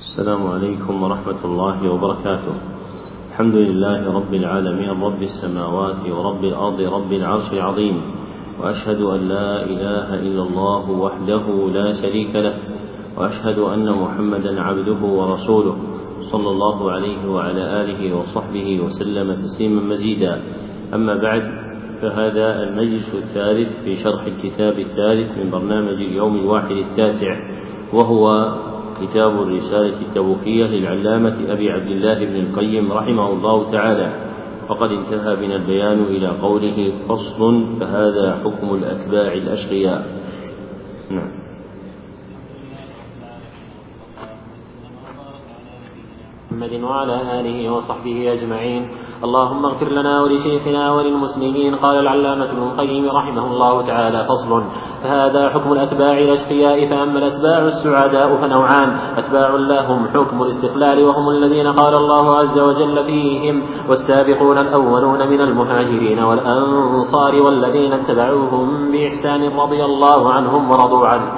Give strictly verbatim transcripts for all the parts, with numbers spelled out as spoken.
السلام عليكم ورحمة الله وبركاته. الحمد لله رب العالمين، رب السماوات ورب الأرض، رب العرش العظيم، وأشهد أن لا إله إلا الله وحده لا شريك له، وأشهد أن محمدا عبده ورسوله صلى الله عليه وعلى آله وصحبه وسلم تسليما مزيدا. أما بعد، فهذا المجلس الثالث في شرح الكتاب الثالث من برنامج اليوم الواحد التاسع، وهو كتاب الرسالة التبوكية للعلامة أبي عبد الله بن القيم رحمه الله تعالى. وقد انتهى بنا البيان إلى قوله: فصل، فهذا حكم الأتباع الأشقياء. نعم. محمد وعلى آله وصحبه أجمعين. اللهم اغفر لنا ولشيخنا وللمسلمين. قال العلامة ابن القيم رحمه الله تعالى: فصل، فهذا حكم الأتباع الأشقياء. فأما الأتباع السعداء فنوعان: أتباع لهم حكم الاستقلال، وهم الذين قال الله عز وجل فيهم: والسابقون الأولون من المهاجرين والأنصار والذين اتبعوهم بإحسان رضي الله عنهم ورضوا عنه.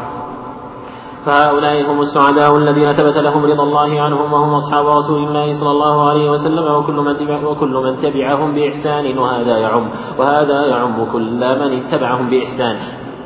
فهؤلاء هم السعداء الذين ثبت لهم رضا الله عنهم، وهم أصحاب رسول الله صلى الله عليه وسلم وكل من, تبع وكل من تبعهم بإحسان، وهذا يعم وهذا يعم كل من اتبعهم بإحسان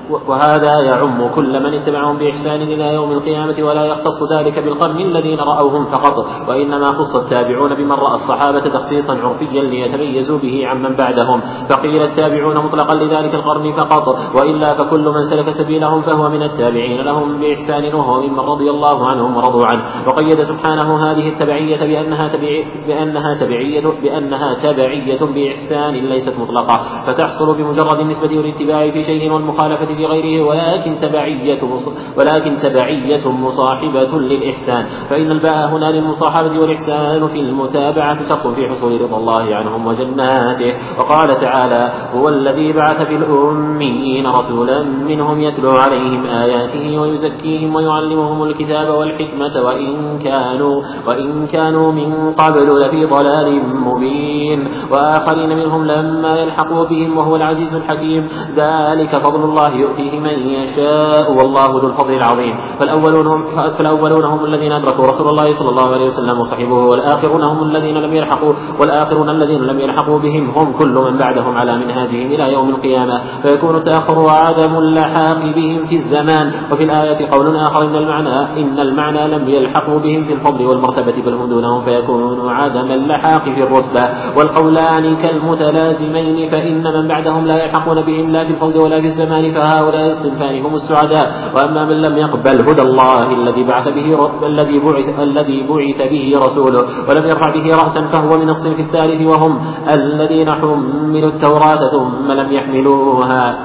وهذا يعم كل من اتبعهم بإحسان إلى يوم القيامة، ولا يختص ذلك بالقرن الذين رأوهم فقط، وإنما خص التابعون بمن رأى الصحابة تخصيصا عرفيا ليتميزوا به عمن بعدهم، فقيل التابعون مطلقا لذلك القرن فقط، وإلا فكل من سلك سبيلهم فهو من التابعين لهم بإحسان، وهو ممن رضي الله عنهم ورضوا عنه. وقيد سبحانه هذه التبعية بأنها تبعية بأنها تبعية بأنها تبعية بإحسان ليست مطلقة، فتحصل بمجرد النسبة والاتباع في شيء والمخالفة في غيره، ولكن تبعية ولكن تبعية مصاحبة للإحسان، فإن الباء هنا للمصاحبة، والإحسان في المتابعة شرط في حصول رضا الله عنهم وجناته. وقال تعالى: هو الذي بعث في الأميين رسولا منهم يتلو عليهم آياته ويزكيهم ويعلمهم الكتاب والحكمة وإن كانوا وإن كانوا من قبل لفي ضلال مبين، وآخرين منهم لما يلحقوا بهم وهو العزيز الحكيم. ذلك فضل الله يؤتيه من يشاء والله ذو الفضل العظيم. فالأولون, فالأولون هم الذين أدركوا رسول الله صلى الله عليه وسلم وصحبه، والآخرون هم الذين لم يلحقوا والآخرون الذين لم يلحقوا بهم هم كل من بعدهم على منهاجهم إلى يوم القيامة، فيكون التأخر وعدم اللحاق بهم في الزمان. وفي الآية قول آخر: إن المعنى إن المعنى لم يلحقوا بهم في الفضل والمرتبة بل هم دونهم، فيكون عدم اللحاق في الرتبة. والقولان كالمتلازمين، فإن من بعدهم لا يلحقون بهم لا في الفضل ولا في الزمان، فهؤلاء الصنفان هم السعداء. وأما من لم يقبل هدى الله الذي بعث به الذي بعث الذي بعث به رسوله ولم يرفع به رأسا، فهو من الصنف الثالث، وهم الذين حملوا التوراة ثم لم يحملوها.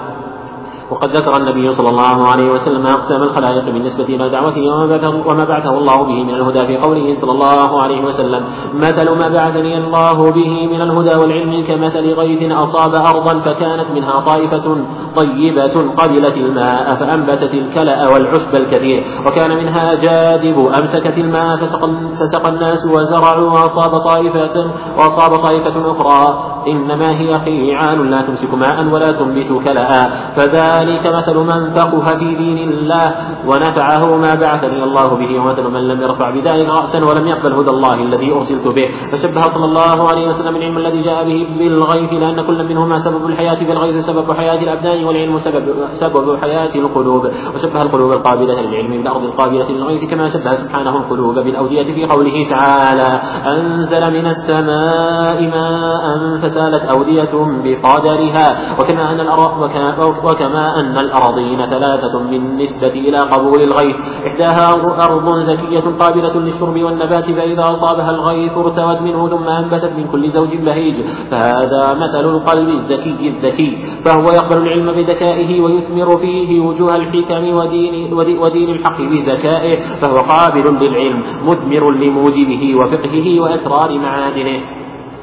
وقد ذكر النبي صلى الله عليه وسلم أقسام الخلائق بالنسبة إلى دعوته وما بعثه الله به من الهدى في قوله صلى الله عليه وسلم: مثل ما بعثني الله به من الهدى والعلم كمثل غيث أصاب أرضا فكانت منها طائفة طيبة قبلت الماء فأنبتت الكلأ والعشب الكثير، وكان منها جادب أمسكت الماء فسقى الناس وزرعوا، وأصاب طائفة وأصاب طائفة أخرى إنما هي قيعان لا تمسك ماء ولا تنبت كلأ. فذلك مثل من فقه في دين الله ونفعه ما بعثني الله به، ومثل من لم يرفع بذلك رأسا ولم يقبل هدى الله الذي أرسلت به. فشبه صلى الله عليه وسلم العلم الذي جاء به بالغيث، لأن كل منهما سبب الحياة، في الغيث سبب حياة الأبدان، والعلم سبب, سبب حياة القلوب. وشبه القلوب القابلة للعلم بالأرض القابلة للغيث، كما شبه سبحانه القلوب بالأودية في قوله تعالى: أنزل من السماء ماء فسالت أودية بقدرها. وكما أن الأرض وكما أن الأراضين ثلاثة بالنسبة إلى قبول الغيث: إحداها أرض زكية قابلة للشرب والنبات، فإذا أصابها الغيث ارتوت منه ثم أنبتت من كل زوج بهيج. فهذا مثل القلب الزكي الذكي، فهو يقبل العلم بذكائه ويثمر فيه وجوه الحكم ودين, ودين الحق بذكائه، فهو قابل للعلم مثمر لموجبه وفقهه وأسرار معادنه.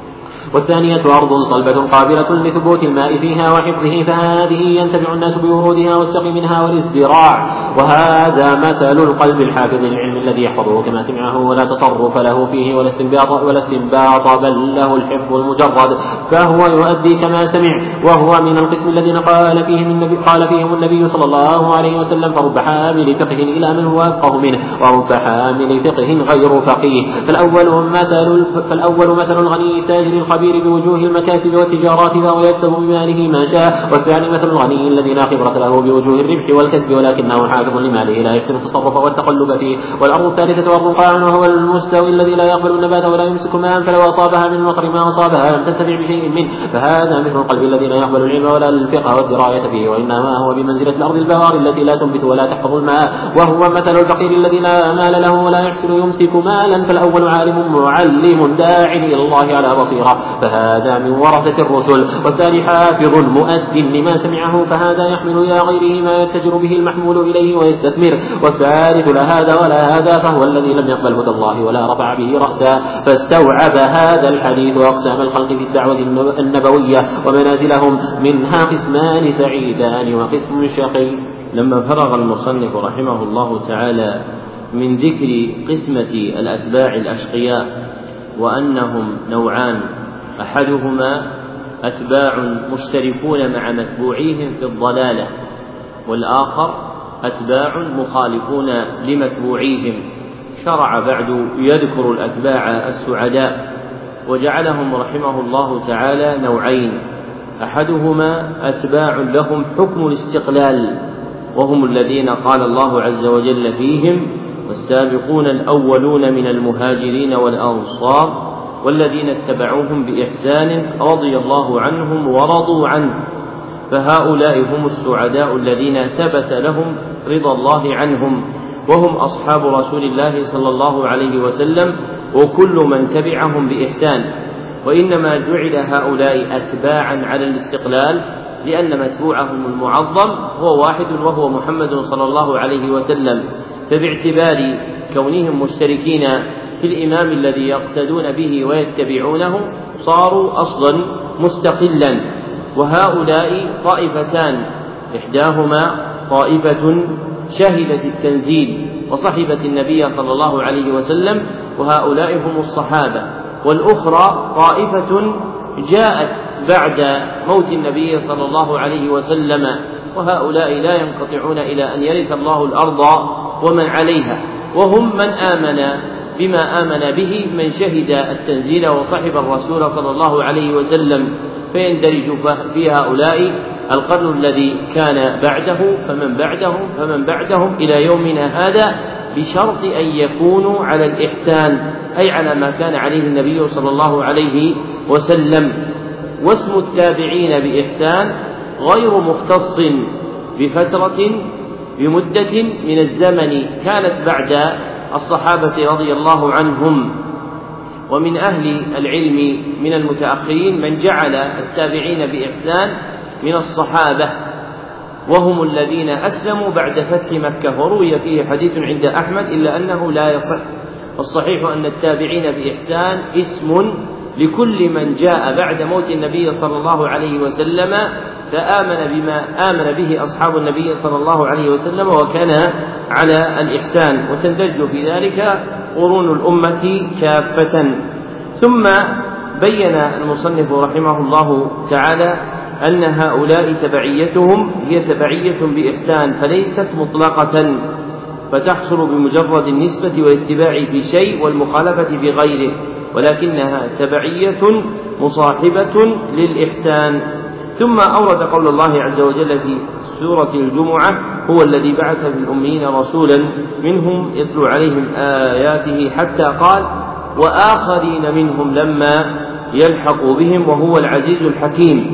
والثانية أرض صلبة قابلة لثبوت الماء فيها وحفظه، فهذه ينتفع الناس بورودها والسقي منها والازدراع. وهذا مثل القلب الحافظ للعلم الذي يحفظه كما سمعه ولا تصرف له فيه ولا استنباط, ولا استنباط بل له الحفظ المجرد، فهو يؤدي كما سمع. وهو من القسم الذين قال فيهم النبي, قال فيهم النبي صلى الله عليه وسلم: فرب حامل فقه إلى من هو أفقه منه، ورب حامل فقه غير فقيه. فالأول مثل, فالأول مثل الغني التاجر الخبير بوجوه المكاسب والتجارات فهو يكسب بماله ما شاء. والثاني مثل الغني الذي لا خبرة له بوجوه الربح والكسب ولكنه حافظ لماله لا يحسن التصرف والتقلب فيه. والأرض الثالثة أرض قاع وهو المستوي الذي لا يقبل النبات ولا يمسك ماء، فلو أصابها من المطر ما أصابها لم تنتفع بشيء منه. فهذا مثل القلب الذي لا يقبل العلم ولا الفقه والدراية فيه، وإنما هو بمنزلة الأرض البوار التي لا تنبت ولا تحفظ الماء. وهو مثل الفقير الذي لا مال له ولا يحسن يمسك مالا. فالأول عالم معلم داع إلى الله على بصيرة، فهذا من ورثة الرسل. والثاني حافظ مؤد لما سمعه، فهذا يحمل إلى غيره ما يتجر به المحمول إليه ويستثمر. والثالث لا هذا ولا هذا، فهو الذي لم يقبل هدى الله ولا رفع به رأسا. فاستوعب هذا الحديث أقسام الخلق في الدعوة النبوية ومنازلهم، منها قسمان سعيدان وقسم شقي. لما فرغ المصنف رحمه الله تعالى من ذكر قسمة الأتباع الأشقياء وأنهم نوعان: أحدهما أتباع مشتركون مع متبوعيهم في الضلالة، والآخر أتباع مخالفون لمتبوعيهم، شرع بعد يذكر الأتباع السعداء وجعلهم رحمه الله تعالى نوعين: أحدهما أتباع لهم حكم الاستقلال، وهم الذين قال الله عز وجل فيهم: والسابقون الأولون من المهاجرين والأنصار والذين اتبعوهم بإحسان رضي الله عنهم ورضوا عنه. فهؤلاء هم السعداء الذين ثبت لهم رضا الله عنهم، وهم أصحاب رسول الله صلى الله عليه وسلم وكل من تبعهم بإحسان. وإنما جعل هؤلاء أتباعا على الاستقلال لأن متبوعهم المعظم هو واحد وهو محمد صلى الله عليه وسلم، فباعتبار كونهم مشتركين في الإمام الذي يقتدون به ويتبعونه صاروا أصلا مستقلا. وهؤلاء طائفتان: إحداهما طائفة شهدت التنزيل وصحبت النبي صلى الله عليه وسلم وهؤلاء هم الصحابة، والأخرى طائفة جاءت بعد موت النبي صلى الله عليه وسلم وهؤلاء لا ينقطعون إلى أن يرث الله الأرض ومن عليها، وهم من آمن بما آمن به من شهد التنزيل وصحب الرسول صلى الله عليه وسلم، فيندرج في هؤلاء القرن الذي كان بعده فمن بعدهم فمن بعدهم إلى يومنا هذا، بشرط أن يكونوا على الإحسان، أي على ما كان عليه النبي صلى الله عليه وسلم. واسم التابعين بإحسان غير مختص بفترة بمدة من الزمن كانت بعد الصحابة رضي الله عنهم. ومن أهل العلم من المتأخرين من جعل التابعين بإحسان من الصحابة، وهم الذين أسلموا بعد فتح مكة، وروي فيه حديث عند أحمد إلا أنه لا يصح. والصحيح أن التابعين بإحسان اسم لكل من جاء بعد موت النبي صلى الله عليه وسلم فآمن بما آمن به أصحاب النبي صلى الله عليه وسلم وكان على الإحسان، وتندرج في ذلك قرون الأمة كافة. ثم بين المصنف رحمه الله تعالى أن هؤلاء تبعيتهم هي تبعية بإحسان، فليست مطلقة فتحصل بمجرد النسبة والاتباع في شيء والمخالفة بغيره، ولكنها تبعية مصاحبة للإحسان. ثم أورد قول الله عز وجل في سورة الجمعة: هو الذي بعث في الأميين رسولا منهم يتلو عليهم آياته حتى قال: وآخرين منهم لما يلحقوا بهم وهو العزيز الحكيم.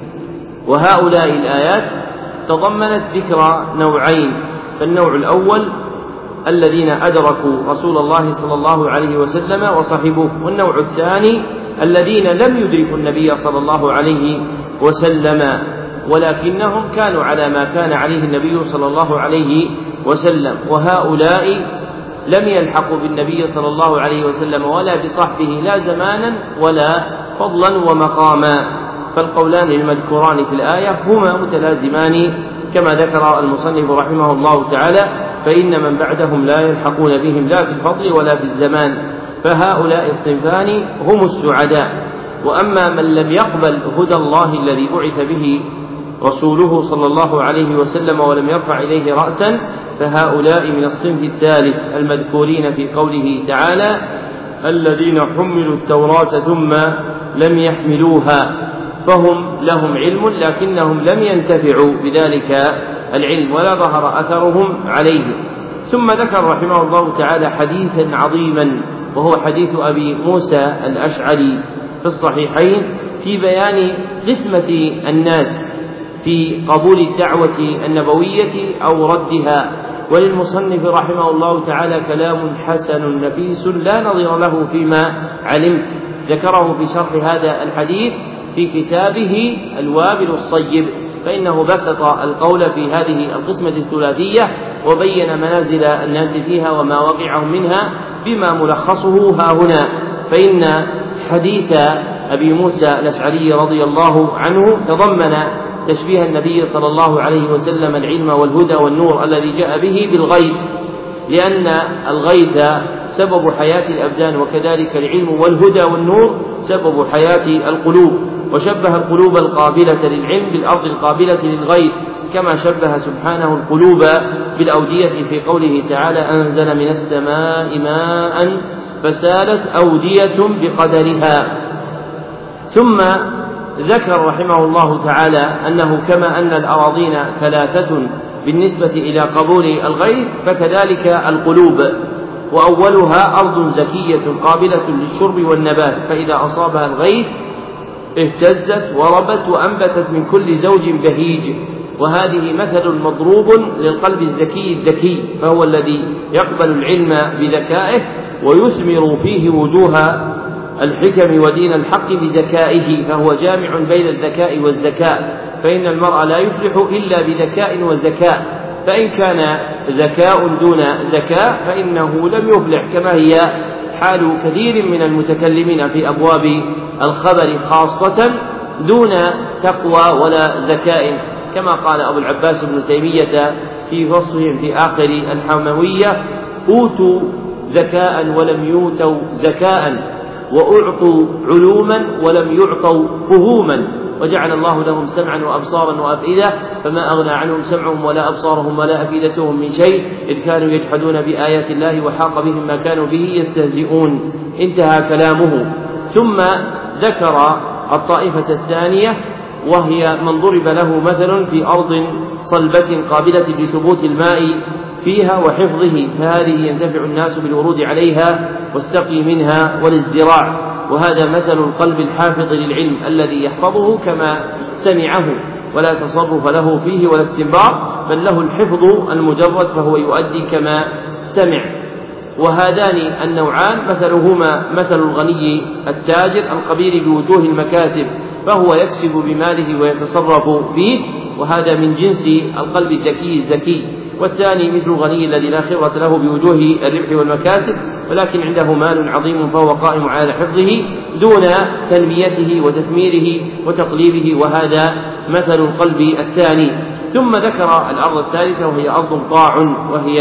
وهؤلاء الآيات تضمنت ذكر نوعين: فالنوع الأول الذين أدركوا رسول الله صلى الله عليه وسلم وصحبوه، والنوع الثاني الذين لم يدركوا النبي صلى الله عليه وسلم ولكنهم كانوا على ما كان عليه النبي صلى الله عليه وسلم، وهؤلاء لم يلحقوا بالنبي صلى الله عليه وسلم ولا بصحبه لا زمانا ولا فضلا ومقاما. فالقولان المذكوران في الآية هما متلازمان كما ذكر المصنف رحمه الله تعالى، فإن من بعدهم لا يلحقون بهم لا في الفضل ولا في الزمان، فهؤلاء الصنفان هم السعداء. وأما من لم يقبل هدى الله الذي بعث به رسوله صلى الله عليه وسلم ولم يرفع إليه رأسا، فهؤلاء من الصنف الثالث المذكورين في قوله تعالى: الذين حملوا التوراة ثم لم يحملوها، فهم لهم علم لكنهم لم ينتفعوا بذلك العلم ولا ظهر أثرهم عليه. ثم ذكر رحمه الله تعالى حديثا عظيما، وهو حديث أبي موسى الأشعري في الصحيحين في بيان قسمة الناس في قبول الدعوة النبوية أو ردها. وللمصنف رحمه الله تعالى كلام حسن نفيس لا نظير له فيما علمت، ذكره في شرح هذا الحديث في كتابه الوابل الصيب، فإنه بسط القول في هذه القسمة الثلاثية وبين منازل الناس فيها وما وقعهم منها بما ملخصه ها هنا. فإن حديث أبي موسى الأشعري رضي الله عنه تضمن تشبيه النبي صلى الله عليه وسلم العلم والهدى والنور الذي جاء به بالغيث، لأن الغيث سبب حياة الأبدان، وكذلك العلم والهدى والنور سبب حياة القلوب. وشبه القلوب القابلة للعلم بالأرض القابلة للغيث، كما شبه سبحانه القلوب بالأودية في قوله تعالى: أنزل من السماء ماء فسالت أودية بقدرها. ثم ذكر رحمه الله تعالى أنه كما أن الأراضين ثلاثة بالنسبة إلى قبول الغيث، فكذلك القلوب، وأولها أرض زكية قابلة للشرب والنبات، فإذا أصابها الغيث اهتزت وربت وأنبتت من كل زوج بهيج. وهذه مثل مضروب للقلب الزكي الذكي، فهو الذي يقبل العلم بذكائه ويثمر فيه وجوه الحكم ودين الحق بذكائه، فهو جامع بين الذكاء والزكاء، فإن المرء لا يفلح إلا بذكاء وزكاء، فإن كان ذكاء دون زكاء فإنه لم يفلح، كما هي حال كثير من المتكلمين في أبواب الخبر خاصة دون تقوى ولا زكاء، كما قال أبو العباس ابن تيمية في فصلهم في آخر الحموية: أوتوا ذكاء ولم يؤتوا زكاء، وأعطوا علوما ولم يعطوا فهوما، وجعل الله لهم سمعا وأبصارا وأفئدة فما أغنى عنهم سمعهم ولا أبصارهم ولا أفئدتهم من شيء إذ كانوا يجحدون بآيات الله وحاق بهم ما كانوا به يستهزئون. انتهى كلامه. ثم ذكر الطائفة الثانية، وهي من ضرب له مثل في أرض صلبة قابلة لثبوت الماء فيها وحفظه، فهذه ينتفع الناس بالورود عليها والسقي منها والازدراع. وهذا مثل القلب الحافظ للعلم الذي يحفظه كما سمعه ولا تصرف له فيه ولا استنباط، بل له الحفظ المجرد فهو يؤدي كما سمع. وهذان النوعان مثلهما مثل الغني التاجر الخبير بوجوه المكاسب، فهو يكسب بماله ويتصرف فيه، وهذا من جنس القلب الذكي الزكي. والثاني مثل الغني الذي لا خبرة له بوجوه الربح والمكاسب، ولكن عنده مال عظيم فهو قائم على حفظه دون تنميته وتثميره وتقليبه، وهذا مثل القلب الثاني. ثم ذكر الأرض الثالثة، وهي أرض قاع، وهي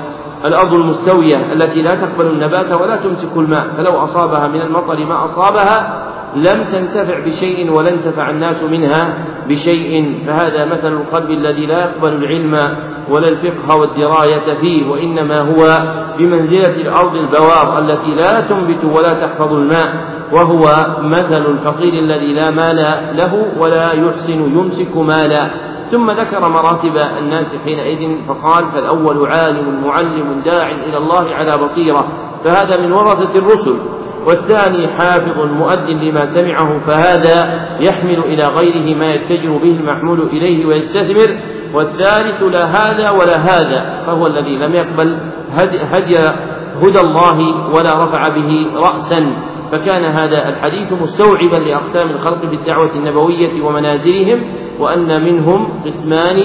الأرض المستوية التي لا تقبل النبات ولا تمسك الماء، فلو أصابها من المطر ما أصابها لم تنتفع بشيء ولا انتفع الناس منها بشيء. فهذا مثل القلب الذي لا يقبل العلم ولا الفقه والدراية فيه، وإنما هو بمنزلة الأرض البوار التي لا تنبت ولا تحفظ الماء، وهو مثل الفقير الذي لا مال له ولا يحسن يمسك مالا. ثم ذكر مراتب الناس حينئذ فقال: فالأول عالم معلم داع إلى الله على بصيرة، فهذا من ورثة الرسل. والثاني حافظ مؤد لما سمعه، فهذا يحمل إلى غيره ما يتجه به المحمول إليه ويستثمر. والثالث لا هذا ولا هذا، فهو الذي لم يقبل هدي هدى الله ولا رفع به رأسا. فكان هذا الحديث مستوعبا لأقسام الخلق بالدعوة النبوية ومنازلهم، وأن منهم قسمان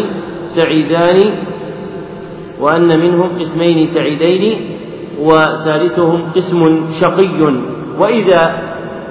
سعيدان وأن منهم قسمين سعيدين وثالثهم قسم شقي. وإذا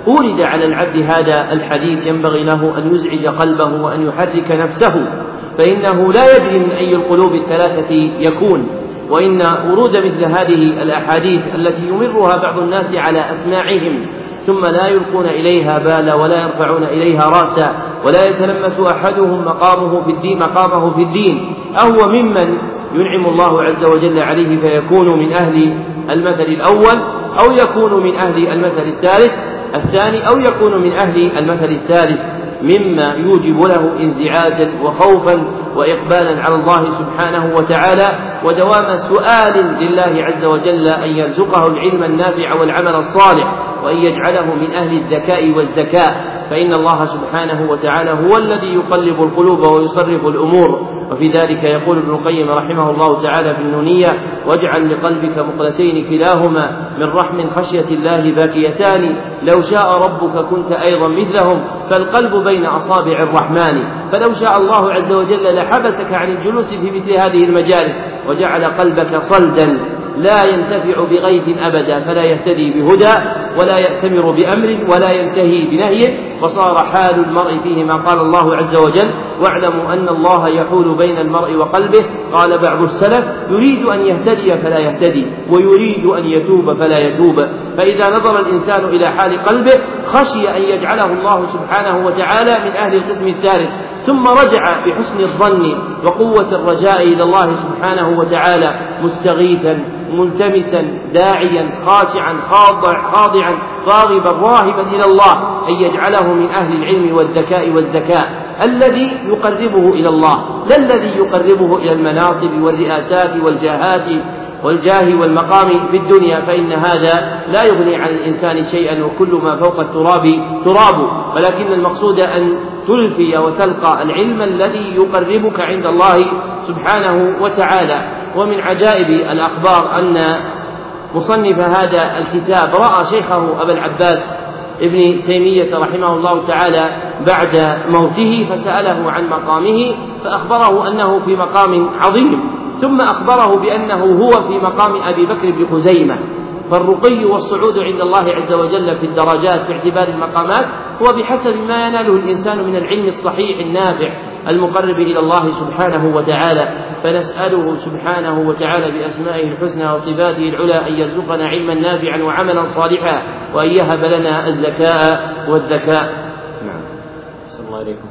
أورد على العبد هذا الحديث ينبغي له أن يزعج قلبه وأن يحرك نفسه، فإنه لا يدري من أي القلوب الثلاثة يكون. وإن ورود مثل هذه الأحاديث التي يمرها بعض الناس على أسماعهم ثم لا يلقون إليها بالا ولا يرفعون إليها رأسا ولا يتلمس أحدهم مقامه في الدين مقامه في الدين أهو ممن ينعم الله عز وجل عليه فيكون من أهل المثل الأول، أو يكون من أهل المثل الثالث الثاني، أو يكون من أهل المثل الثالث، مما يوجب له انزعاجا وخوفا وإقبالا على الله سبحانه وتعالى ودوام سؤال لله عز وجل أن يرزقه العلم النافع والعمل الصالح وأن يجعله من أهل الذكاء والزكاء، فإن الله سبحانه وتعالى هو الذي يقلب القلوب ويصرف الأمور. وفي ذلك يقول ابن القيم رحمه الله تعالى في النونية: واجعل لقلبك مقلتين كلاهما من رحم خشية الله باكيتان، لو شاء ربك كنت أيضا مثلهم، فالقلب بين أصابع الرحمن. فلو شاء الله عز وجل لحبسك عن الجلوس في مثل هذه المجالس وجعل قلبك صلدا لا ينتفع بغيث أبدا، فلا يهتدي بهدى ولا يأتمر بأمر ولا ينتهي بنهي، وصار حال المرء فيه ما قال الله عز وجل: واعلموا أن الله يحول بين المرء وقلبه. قال بعض السلف: يريد أن يهتدي فلا يهتدي، ويريد أن يتوب فلا يتوب. فإذا نظر الإنسان إلى حال قلبه خشي أن يجعله الله سبحانه وتعالى من أهل القسم الثالث، ثم رجع بحسن الظن وقوة الرجاء إلى الله سبحانه وتعالى مستغيثا ملتمسا داعيا خاشعا خاضعا راغبا راهبا إلى الله أن يجعله من أهل العلم والذكاء والزكاة الذي يقربه إلى الله، لا الذي يقربه إلى المناصب والرئاسات والجاهات والجاه والمقام في الدنيا، فإن هذا لا يغني عن الإنسان شيئا، وكل ما فوق التراب تراب. ولكن المقصود أن تلفي وتلقى العلم الذي يقربك عند الله سبحانه وتعالى. ومن عجائب الأخبار أن مصنف هذا الكتاب رأى شيخه أبا العباس ابن تيمية رحمه الله تعالى بعد موته، فسأله عن مقامه فأخبره أنه في مقام عظيم، ثم أخبره بأنه هو في مقام أبي بكر بن خزيمة. فالرقي والصعود عند الله عز وجل في الدرجات باعتبار المقامات هو بحسب ما يناله الإنسان من العلم الصحيح النافع المقرب إلى الله سبحانه وتعالى. فنسأله سبحانه وتعالى بأسمائه الحسنى وصفاته العلى أن يرزقنا علما نافعا وعملا صالحا، وأن يهب لنا الزكاء والذكاء. نعم. صلى الله عليكم.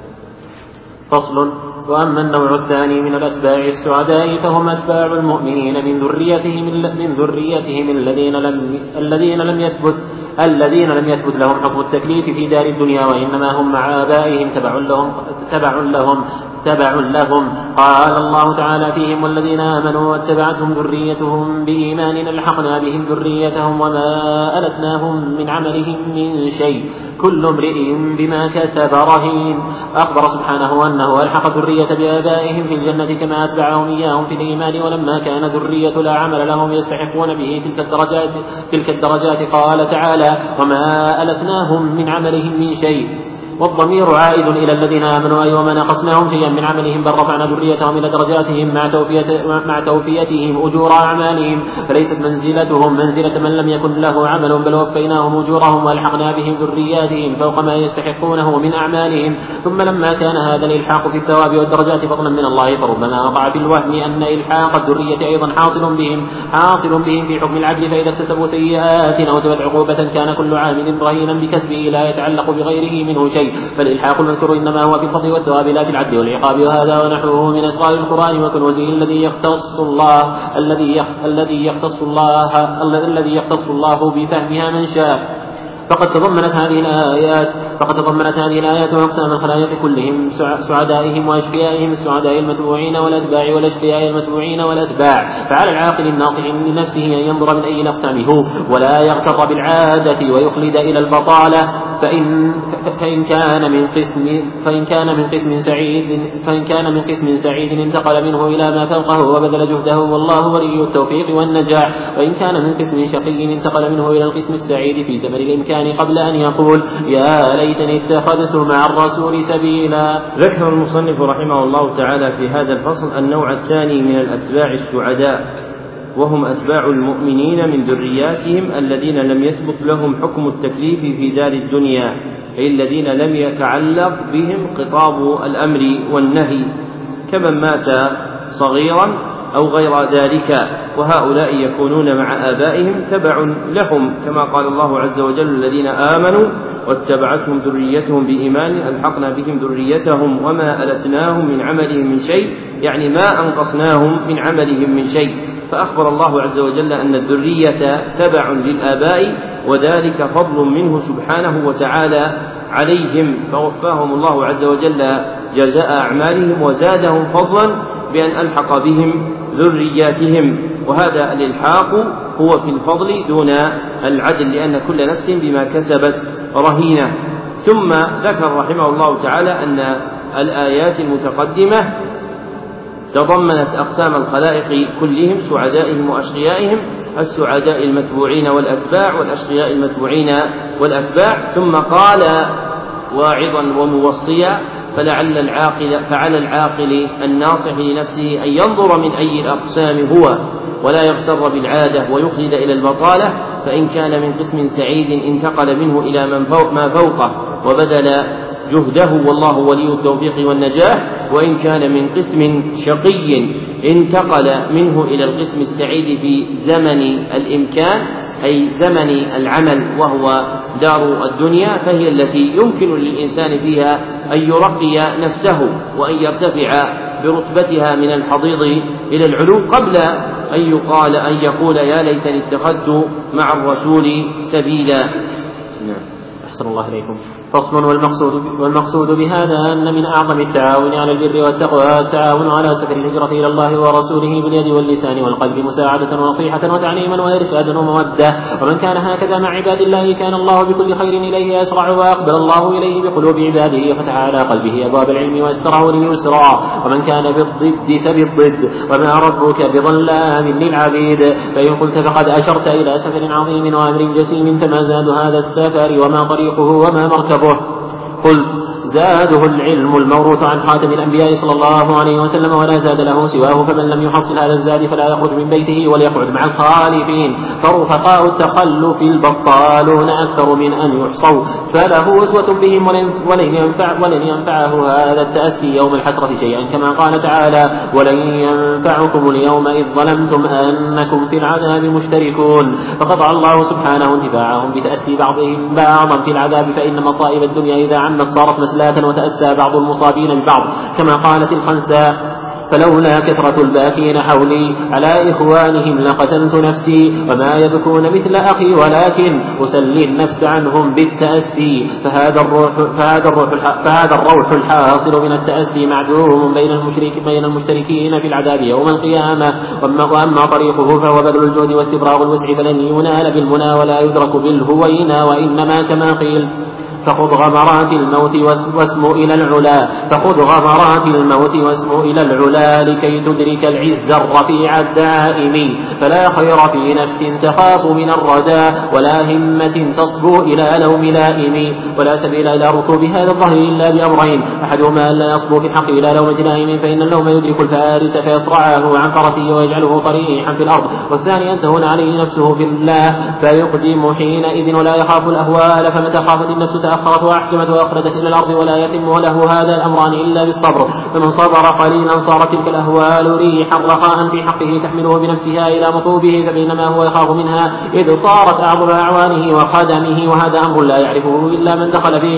فصل. وأما النوع الثاني من الأتباع السعداء فهم أتباع المؤمنين من ذريتهم من ذريتهم الذين لم الذين لم يثبت الذين لم يثبت لهم حكم التكليف في دار الدنيا، وإنما هم مع آبائهم تبع لهم تبع لهم تبع لهم. قال الله تعالى فيهم: والذين آمنوا واتبعتهم ذريتهم بإيمان ألحقنا بهم ذريتهم وما ألتناهم من عملهم من شيء كل امرئ بما كسب رهين. أخبر سبحانه أنه ألحق الذرية بآبائهم في الجنة كما أتبعهم إياهم في الإيمان، ولما كان ذرية لا عمل لهم يستحقون به تلك الدرجات تلك الدرجات قال تعالى: وما ألتناهم من عملهم من شيء. والضمير عائد إلى الذين آمنوا: أي وما نقصناهم شيئا من عملهم، بل رفعنا ذريتهم إلى درجاتهم مع, توفية مع توفيتهم أجور أعمالهم، فليست منزلتهم منزلة من لم يكن له عمل، بل وفيناهم أجورهم وألحقنا بهم ذرياتهم فوق ما يستحقونه من أعمالهم. ثم لما كان هذا الإلحاق في الثواب والدرجات فضلا من الله، فربما وقع في الوهم أن إلحاق الذرية أيضا حاصل بهم حاصل بهم في حكم العدل، فإذا اكتسبوا سيئات أو تبت عقوبة كان كل عامل رهينا بكسبه لا يتعلق بغيره منه شيء، فالإلحاق المذكور إنما هو في الفضل والثواب لا في العدل والعقاب. وهذا ونحوه من أسرار القرآن وكنوزه الذي يختص الله الذي الذي يختص الله الذي يختص الله بفهمها من شاء. فقد تضمنت هذه الآيات فقد تضمنت هذه الآيات أقسام الخلائق كلهم، سعدائهم وأشقيائهم، السعداء المتبوعين والأتباع والأشقياء المتبوعين والأتباع. فعلى العاقل الناصح لنفسه أن ينظر من أي الأقسام هو، ولا يغتر بالعادة ويخلد إلى البطالة، فإن فإن كان من قسم فإن كان من قسم سعيد فإن كان من قسم سعيد انتقل منه إلى ما فوقه وبذل جهده، والله ولي التوفيق والنجاح. وإن كان من قسم شقي انتقل منه إلى القسم السعيد في زمن الإمكان قبل أن يقول: يا ليتني اتخذت مع الرسول سبيلا. ذكر المصنف رحمه الله تعالى في هذا الفصل النوع الثاني من الأتباع السعداء، وهم أتباع المؤمنين من ذرياتهم الذين لم يثبت لهم حكم التكليف في دار الدنيا، أي الذين لم يتعلق بهم خطاب الأمر والنهي، كمن مات صغيرا أو غير ذلك، وهؤلاء يكونون مع آبائهم تبع لهم، كما قال الله عز وجل: الذين آمنوا واتبعتهم ذريتهم بإيمان ألحقنا بهم ذريتهم وما ألتناهم من عملهم من شيء، يعني ما أنقصناهم من عملهم من شيء. فأخبر الله عز وجل أن الذرية تبع للآباء، وذلك فضل منه سبحانه وتعالى عليهم، فوفاهم الله عز وجل جزاء أعمالهم وزادهم فضلا بأن ألحق بهم ذرياتهم، وهذا الإلحاق هو في الفضل دون العدل، لأن كل نفس بما كسبت رهينة. ثم ذكر رحمه الله تعالى أن الآيات المتقدمة تضمنت أقسام الخلائق كلهم، سعدائهم وأشقيائهم، السعداء المتبوعين والأتباع، والأشقياء المتبوعين والأتباع، ثم قال واعظا وموصيا: فلعل العاقل فعلى العاقل الناصح لنفسه أن ينظر من أي الأقسام هو، ولا يغتر بالعادة ويخلد إلى البطالة، فإن كان من قسم سعيد انتقل منه إلى من فوق ما فوقه وبذل جهده، والله ولي التوفيق والنجاح، وإن كان من قسم شقي انتقل منه إلى القسم السعيد في زمن الإمكان، أي زمن العمل وهو دار الدنيا، فهي التي يمكن للإنسان فيها أن يرقي نفسه وأن يرتفع برتبتها من الحضيض إلى العلو، قبل أن يقال أن يقول: يا ليتني اتخذت مع الرسول سبيلا. أحسن الله إليكم. فصل. والمقصود, والمقصود بهذا أن من أعظم التعاون على البر والتقوى التعاون على سفر الهجرة إلى الله ورسوله باليد واللسان والقلب، مساعدة ونصيحة وتعليما وإرشادا ومودة. ومن كان هكذا مع عباد الله كان الله بكل خير إليه أسرع، وأقبل الله إليه بقلوب عباده فتح على قلبه أبواب العلم ويسره ليسرا. ومن كان بالضد فبالضد، وما ربك بظلام للعبيد. فإن قلت فقد أشرت إلى سفر عظيم وأمر جسيم، فما زاد هذا السفر وما طريقه وما مركبه؟ قلت: زاده العلم الموروث عن خاتم الأنبياء صلى الله عليه وسلم، ولا زاد له سواه، فمن لم يحصل هذا الزاد فلا يخرج من بيته وليقعد مع الخالفين، فرفقاء التخلف البطالون أكثر من أن يحصوا، فله أسوة بهم ولن, ينفع ولن ينفعه هذا التأسي يوم الحسرة شيئا، كما قال تعالى: ولن ينفعكم اليوم إذ ظلمتم أنكم في العذاب مشتركون. فقطع الله سبحانه انتفاعهم بتأسي بعضهم بعضا في العذاب، فإن مصائب الدنيا إذا عمت صارت مسلاة، وتأسى بعض المصابين ببعض، كما قالت الخنساء: فلولا كثرة الباكين حولي على إخوانهم لقتلت نفسي، وما يبكون مثل أخي ولكن أسلي النفس عنهم بالتأسي. فهذا الروح فهذا الروح فهذا الروح الحاصل من التأسي معدوم بين المشرك بين المشتركين في العذاب يوم القيامة. وأما طريقه فهو بذل الجهد واستبراغ الوسع، فلن ينال بالمنى ولا يدرك بالهوينا، وإنما كما قيل: فخذ غمرات الموت واسمو إلى العلا فخذ غمرات الموت واسمو إلى العلا لكي تدرك العز الرفيع الدائم. فلا خير في نفس تخاف من الردى، ولا همة تصبو إلى لوم لائم، ولا سبيل إلى ركوب هذا الظهر إلا بأمرين: أحدهما أن لا يصبو في الحق إلى لومة لائم، فإن اللوم يدرك الفارس فيصرعه عن فرسه ويجعله طريحا في الأرض، والثاني أن تهون عليه نفسه في الله فيقدم حينئذ ولا يخاف الأهوال، فمتى خافت النفس تأخرت وأحكمت وأخرجت إلى الأرض، ولا يتم له هذا الأمران إلا بالصبر. فمن صبر قليلا صارت تلك الأهوال ريحا رخاء في حقه تحمله بنفسها إلى مطلوبه، فبينما هو يخاف منها إذ صارت أعظم أعوانه وخدمه، وهذا أمر لا يعرفه إلا من دخل فيه.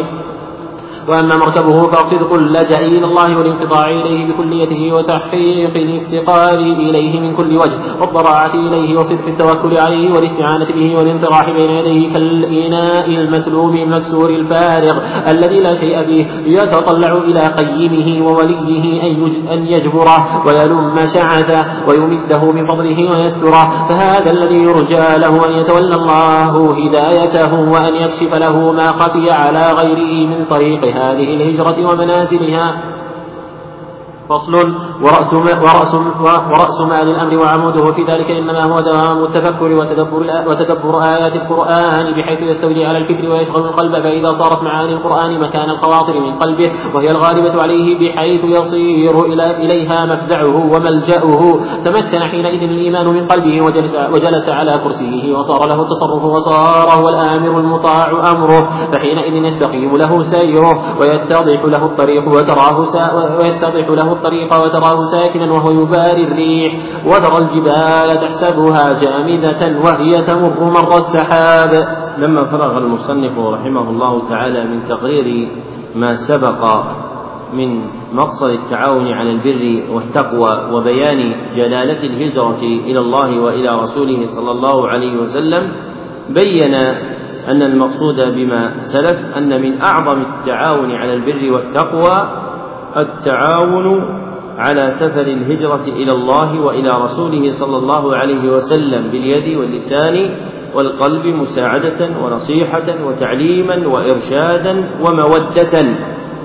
وأما مركبه فصدق اللجأ إلى الله والانقطاع إليه بكليته، وتحقيق الافتقار إليه من كل وجه، والضراعة إليه، وصدق التوكل عليه، والاستعانة به، والانطراح بين يديه كالإناء المثلوب المكسور الفارغ الذي لا شيء به، يتطلع إلى قيمه ووليه أن يجبره ويلم شعثه ويمده بفضله ويستره. فهذا الذي يرجى له أن يتولى الله هدايته وأن يكشف له ما خفي على غيره من طريقه هذه الهجرة ومنازلها. فصل. ورأس, ورأس, ورأس مال الأمر وعموده في ذلك إنما هو دوام التفكر وتدبر, وتدبر آيات القرآن بحيث يستولي على الفكر ويشغل القلب، فإذا صارت معاني القرآن مكان الخواطر من قلبه وهي الغالبة عليه بحيث يصير إليها مفزعه وملجأه، تمكن حينئذ الإيمان من قلبه وجلس, وجلس على كرسيه وصار له التصرف وصار هو الآمر المطاع أمره، فحينئذ يستقيم له سيره ويتضح له الطريق وتراه ويتضح له الطريق وتراه ساكنا وهو يباري الريح، وترى الجبال تحسبها جامدة وهي تمر مر السحاب. لما فرغ المصنف رحمه الله تعالى من تقرير ما سبق من مقصد التعاون على البر والتقوى وبيان جلالة الهجرة إلى الله وإلى رسوله صلى الله عليه وسلم، بين أن المقصود بما سلف أن من أعظم التعاون على البر والتقوى التعاون على سفر الهجرة إلى الله وإلى رسوله صلى الله عليه وسلم باليد واللسان والقلب، مساعدة ونصيحة وتعليما وإرشادا ومودة.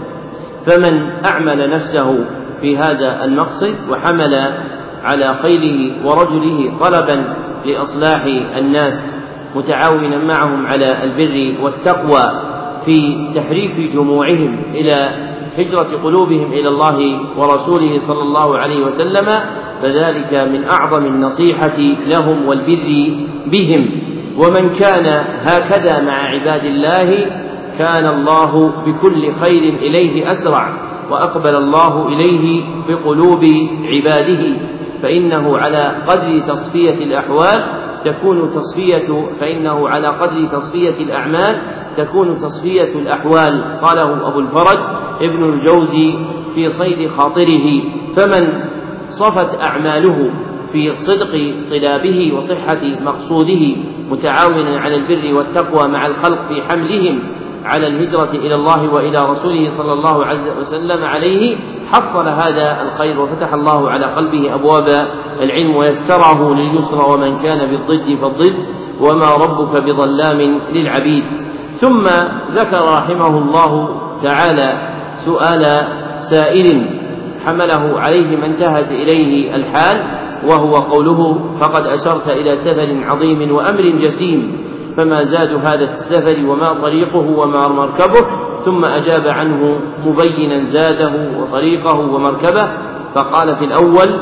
فمن أعمل نفسه في هذا المقصد وحمل على خيله ورجله طلبا لإصلاح الناس متعاونا معهم على البر والتقوى في تحريك جموعهم إلى هجرة قلوبهم إلى الله ورسوله صلى الله عليه وسلم، فذلك من أعظم النصيحة لهم والبر بهم. ومن كان هكذا مع عباد الله كان الله بكل خير إليه أسرع، وأقبل الله إليه بقلوب عباده، فإنه على قدر تصفية الأحوال تكون تصفية فإنه على قدر تصفية الأعمال تكون تصفية الأحوال. قاله أبو الفرج ابن الجوزي في صيد خاطره: فمن صفت أعماله في صدق طلابه وصحة مقصوده متعاونا على البر والتقوى مع الخلق في حملهم على الهجرة إلى الله وإلى رسوله صلى الله عليه وسلم عليه، حصل هذا الخير وفتح الله على قلبه أبواب العلم ويسره لليسر، ومن كان بالضد فالضد وما ربك بظلام للعبيد. ثم ذكر رحمه الله تعالى سؤال سائل حمله عليه ما انتهت إليه الحال، وهو قوله: فقد أشرت إلى سفر عظيم وأمر جسيم، فما زاد هذا السفر وما طريقه وما مركبه؟ ثم أجاب عنه مبينا زاده وطريقه ومركبه، فقال في الأول: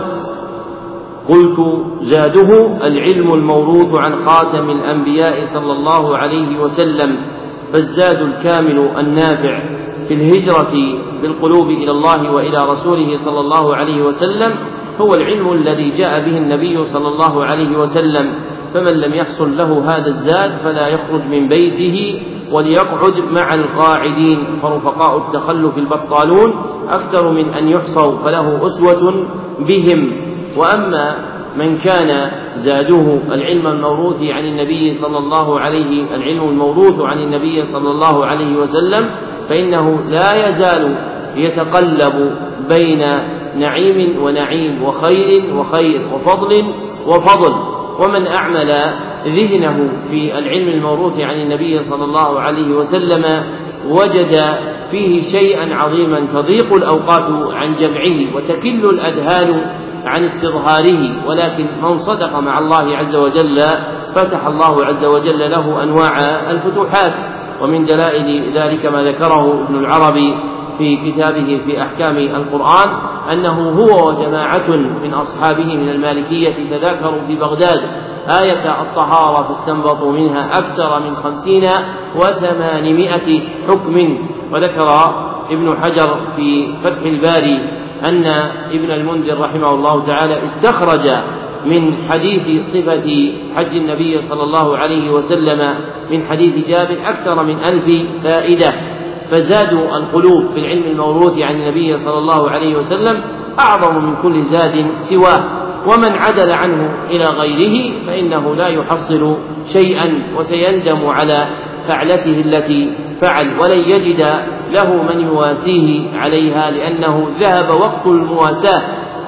قلت: زاده العلم الموروث عن خاتم الأنبياء صلى الله عليه وسلم، فالزاد الكامل النافع في الهجرة بالقلوب إلى الله وإلى رسوله صلى الله عليه وسلم هو العلم الذي جاء به النبي صلى الله عليه وسلم، فمن لم يحصل له هذا الزاد فلا يخرج من بيته وليقعد مع القاعدين، فرفقاء التخلف البطالون أكثر من أن يحصوا، فله أسوة بهم. وأما من كان زاده العلم الموروث عن النبي صلى الله عليه العلم الموروث عن النبي صلى الله عليه وسلم فإنه لا يزال يتقلب بين نعيم ونعيم وخير وخير وفضل وفضل. ومن أعمل ذهنه في العلم الموروث عن النبي صلى الله عليه وسلم وجد فيه شيئا عظيما تضيق الأوقات عن جمعه وتكل الأذهان عن استظهاره، ولكن من صدق مع الله عز وجل فتح الله عز وجل له أنواع الفتوحات. ومن دلائل ذلك ما ذكره ابن العربي في كتابه في أحكام القرآن أنه هو وجماعة من أصحابه من المالكية تذاكروا في بغداد آية الطهارة فاستنبطوا منها أكثر من خمسين وثمانمائة حكم. وذكر ابن حجر في فتح الباري أن ابن المنذر رحمه الله تعالى استخرج من حديث صفة حج النبي صلى الله عليه وسلم من حديث جابر أكثر من ألف فائدة، فزاد القلوب في العلم الموروث عن النبي صلى الله عليه وسلم أعظم من كل زاد سواه، ومن عدل عنه إلى غيره فإنه لا يحصل شيئا وسيندم على فعلته التي فعل، ولن يجد له من يواسيه عليها، لأنه ذهب وقت المواساة.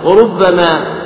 وربما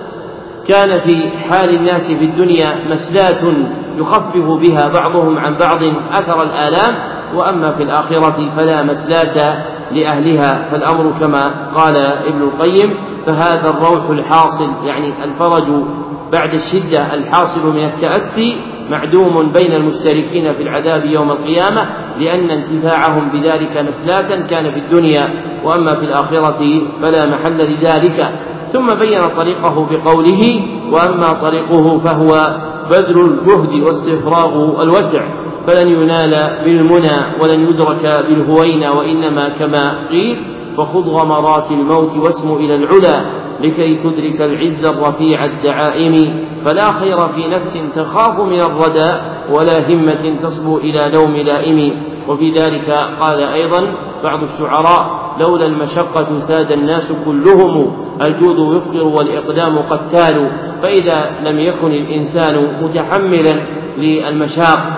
كان في حال الناس في الدنيا مسلاة يخفف بها بعضهم عن بعض أثر الآلام، وأما في الآخرة فلا مسلاة لأهلها. فالأمر كما قال ابن القيم فهذا الروح الحاصل يعني الفرج بعد الشدة الحاصل من التأثي معدوم بين المشتركين في العذاب يوم القيامة، لأن انتفاعهم بذلك مسلاكا كان في الدنيا، وأما في الآخرة فلا محل لذلك. ثم بين طريقه بقوله وأما طريقه فهو بذل الجهد واستفراغ الوسع، فلن ينال بالمنى ولن يدرك بالهوينة، وإنما كما قيل فخذ غمرات الموت واسم إلى العلا لكي تدرك العز الرفيع الدعائم، فلا خير في نفس تخاف من الردى ولا همة تصبو إلى لوم لائم. وفي ذلك قال أيضا بعض الشعراء لولا المشقة ساد الناس كلهم الجود يفقر والإقدام قتال، فإذا لم يكن الإنسان متحملا للمشاق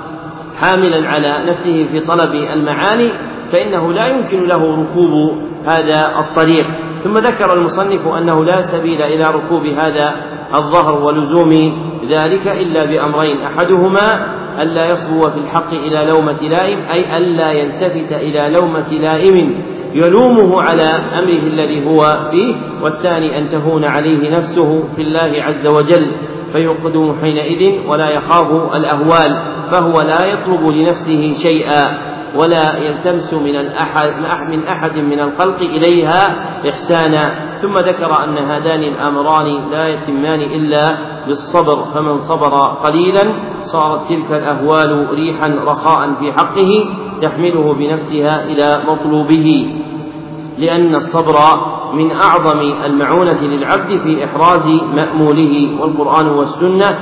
حاملا على نفسه في طلب المعاني فإنه لا يمكن له ركوب هذا الطريق. ثم ذكر المصنف أنه لا سبيل إلى ركوب هذا الظهر ولزوم ذلك إلا بأمرين: أحدهما ألا يصبو في الحق إلى لومة لائم، أي ألا يلتفت إلى لومة لائم يلومه على أمره الذي هو فيه، والثاني أن تهون عليه نفسه في الله عز وجل فيقدم حينئذ ولا يخاف الأهوال، فهو لا يطلب لنفسه شيئا ولا يلتمس من الأحد من أحد من الخلق إليها إحسانا. ثم ذكر أن هذان الأمران لا يتمان إلا بالصبر، فمن صبر قليلا صارت تلك الأهوال ريحا رخاء في حقه تحمله بنفسها إلى مطلوبه، لأن الصبر من أعظم المعونة للعبد في إحراز مأموله، والقرآن والسنة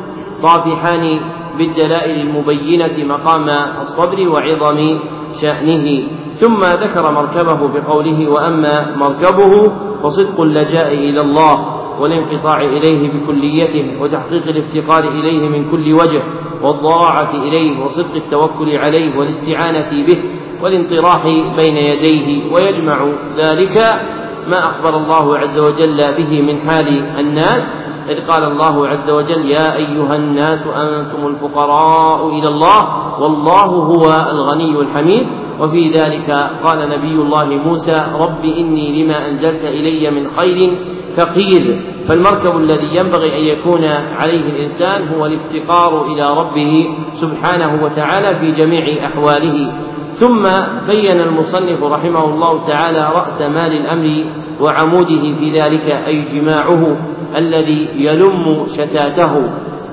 طافحان بالدلائل المبينة مقام الصبر وعظم شأنه. ثم ذكر مركبه بقوله وأما مركبه فصدق اللجاء إلى الله والانقطاع إليه بكليته وتحقيق الافتقار إليه من كل وجه والضراعة إليه وصدق التوكل عليه والاستعانة به والانطراح بين يديه، ويجمع ذلك ما أخبر الله عز وجل به من حال الناس، إذ قال الله عز وجل يا أيها الناس أنتم الفقراء إلى الله والله هو الغني الحميد. وفي ذلك قال نبي الله موسى رب إني لما أنزلت إلي من خير فقير. فالمركب الذي ينبغي أن يكون عليه الإنسان هو الافتقار إلى ربه سبحانه وتعالى في جميع أحواله. ثم بين المصنف رحمه الله تعالى رأس مال الأمر وعموده في ذلك، أي جماعه الذي يلم شتاته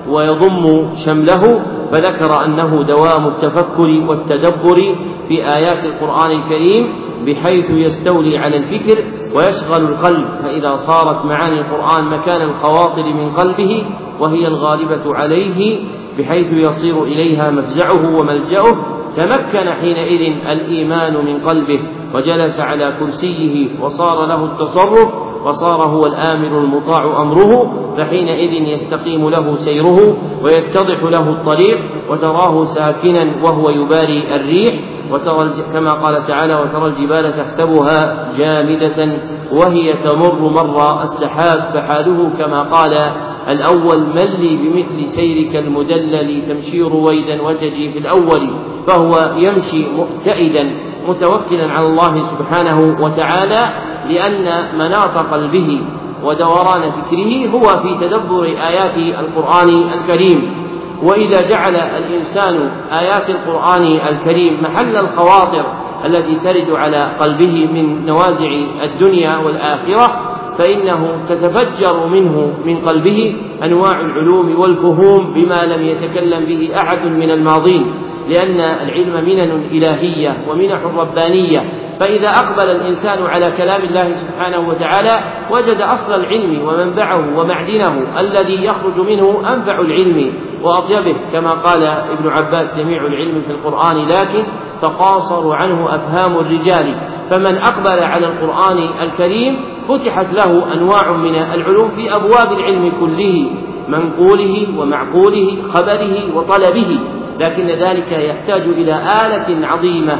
ويضم شمله، فذكر أنه دوام التفكر والتدبر في آيات القرآن الكريم بحيث يستولي على الفكر ويشغل القلب، فإذا صارت معاني القرآن مكان الخواطر من قلبه وهي الغالبة عليه بحيث يصير إليها مفزعه وملجأه، تمكن حينئذ الإيمان من قلبه وجلس على كرسيه وصار له التصرف وصار هو الآمر المطاع أمره، فحينئذ يستقيم له سيره ويتضح له الطريق وتراه ساكنا وهو يباري الريح، وترى كما قال تعالى وترى الجبال تحسبها جامدة وهي تمر مر السحاب، فحاله كما قال الأول من لي بمثل سيرك المدلل تمشي رويدا وتجي في الأول، فهو يمشي مؤتئدا متوكلا على الله سبحانه وتعالى، لأن مناط قلبه ودوران فكره هو في تدبر آيات القرآن الكريم. وإذا جعل الإنسان آيات القرآن الكريم محل الخواطر التي ترد على قلبه من نوازع الدنيا والآخرة، فإنه تتفجر منه من قلبه أنواع العلوم والفهوم بما لم يتكلم به أحد من الماضين، لأن العلم منن إلهية ومنح ربانية، فإذا أقبل الإنسان على كلام الله سبحانه وتعالى وجد أصل العلم ومنبعه ومعدنه الذي يخرج منه أنفع العلم وأطيبه، كما قال ابن عباس جميع العلم في القرآن لكن تقاصر عنه أفهام الرجال. فمن أقبل على القرآن الكريم فتحت له أنواع من العلوم في أبواب العلم كله، منقوله ومعقوله خبره وطلبه، لكن ذلك يحتاج إلى آلة عظيمة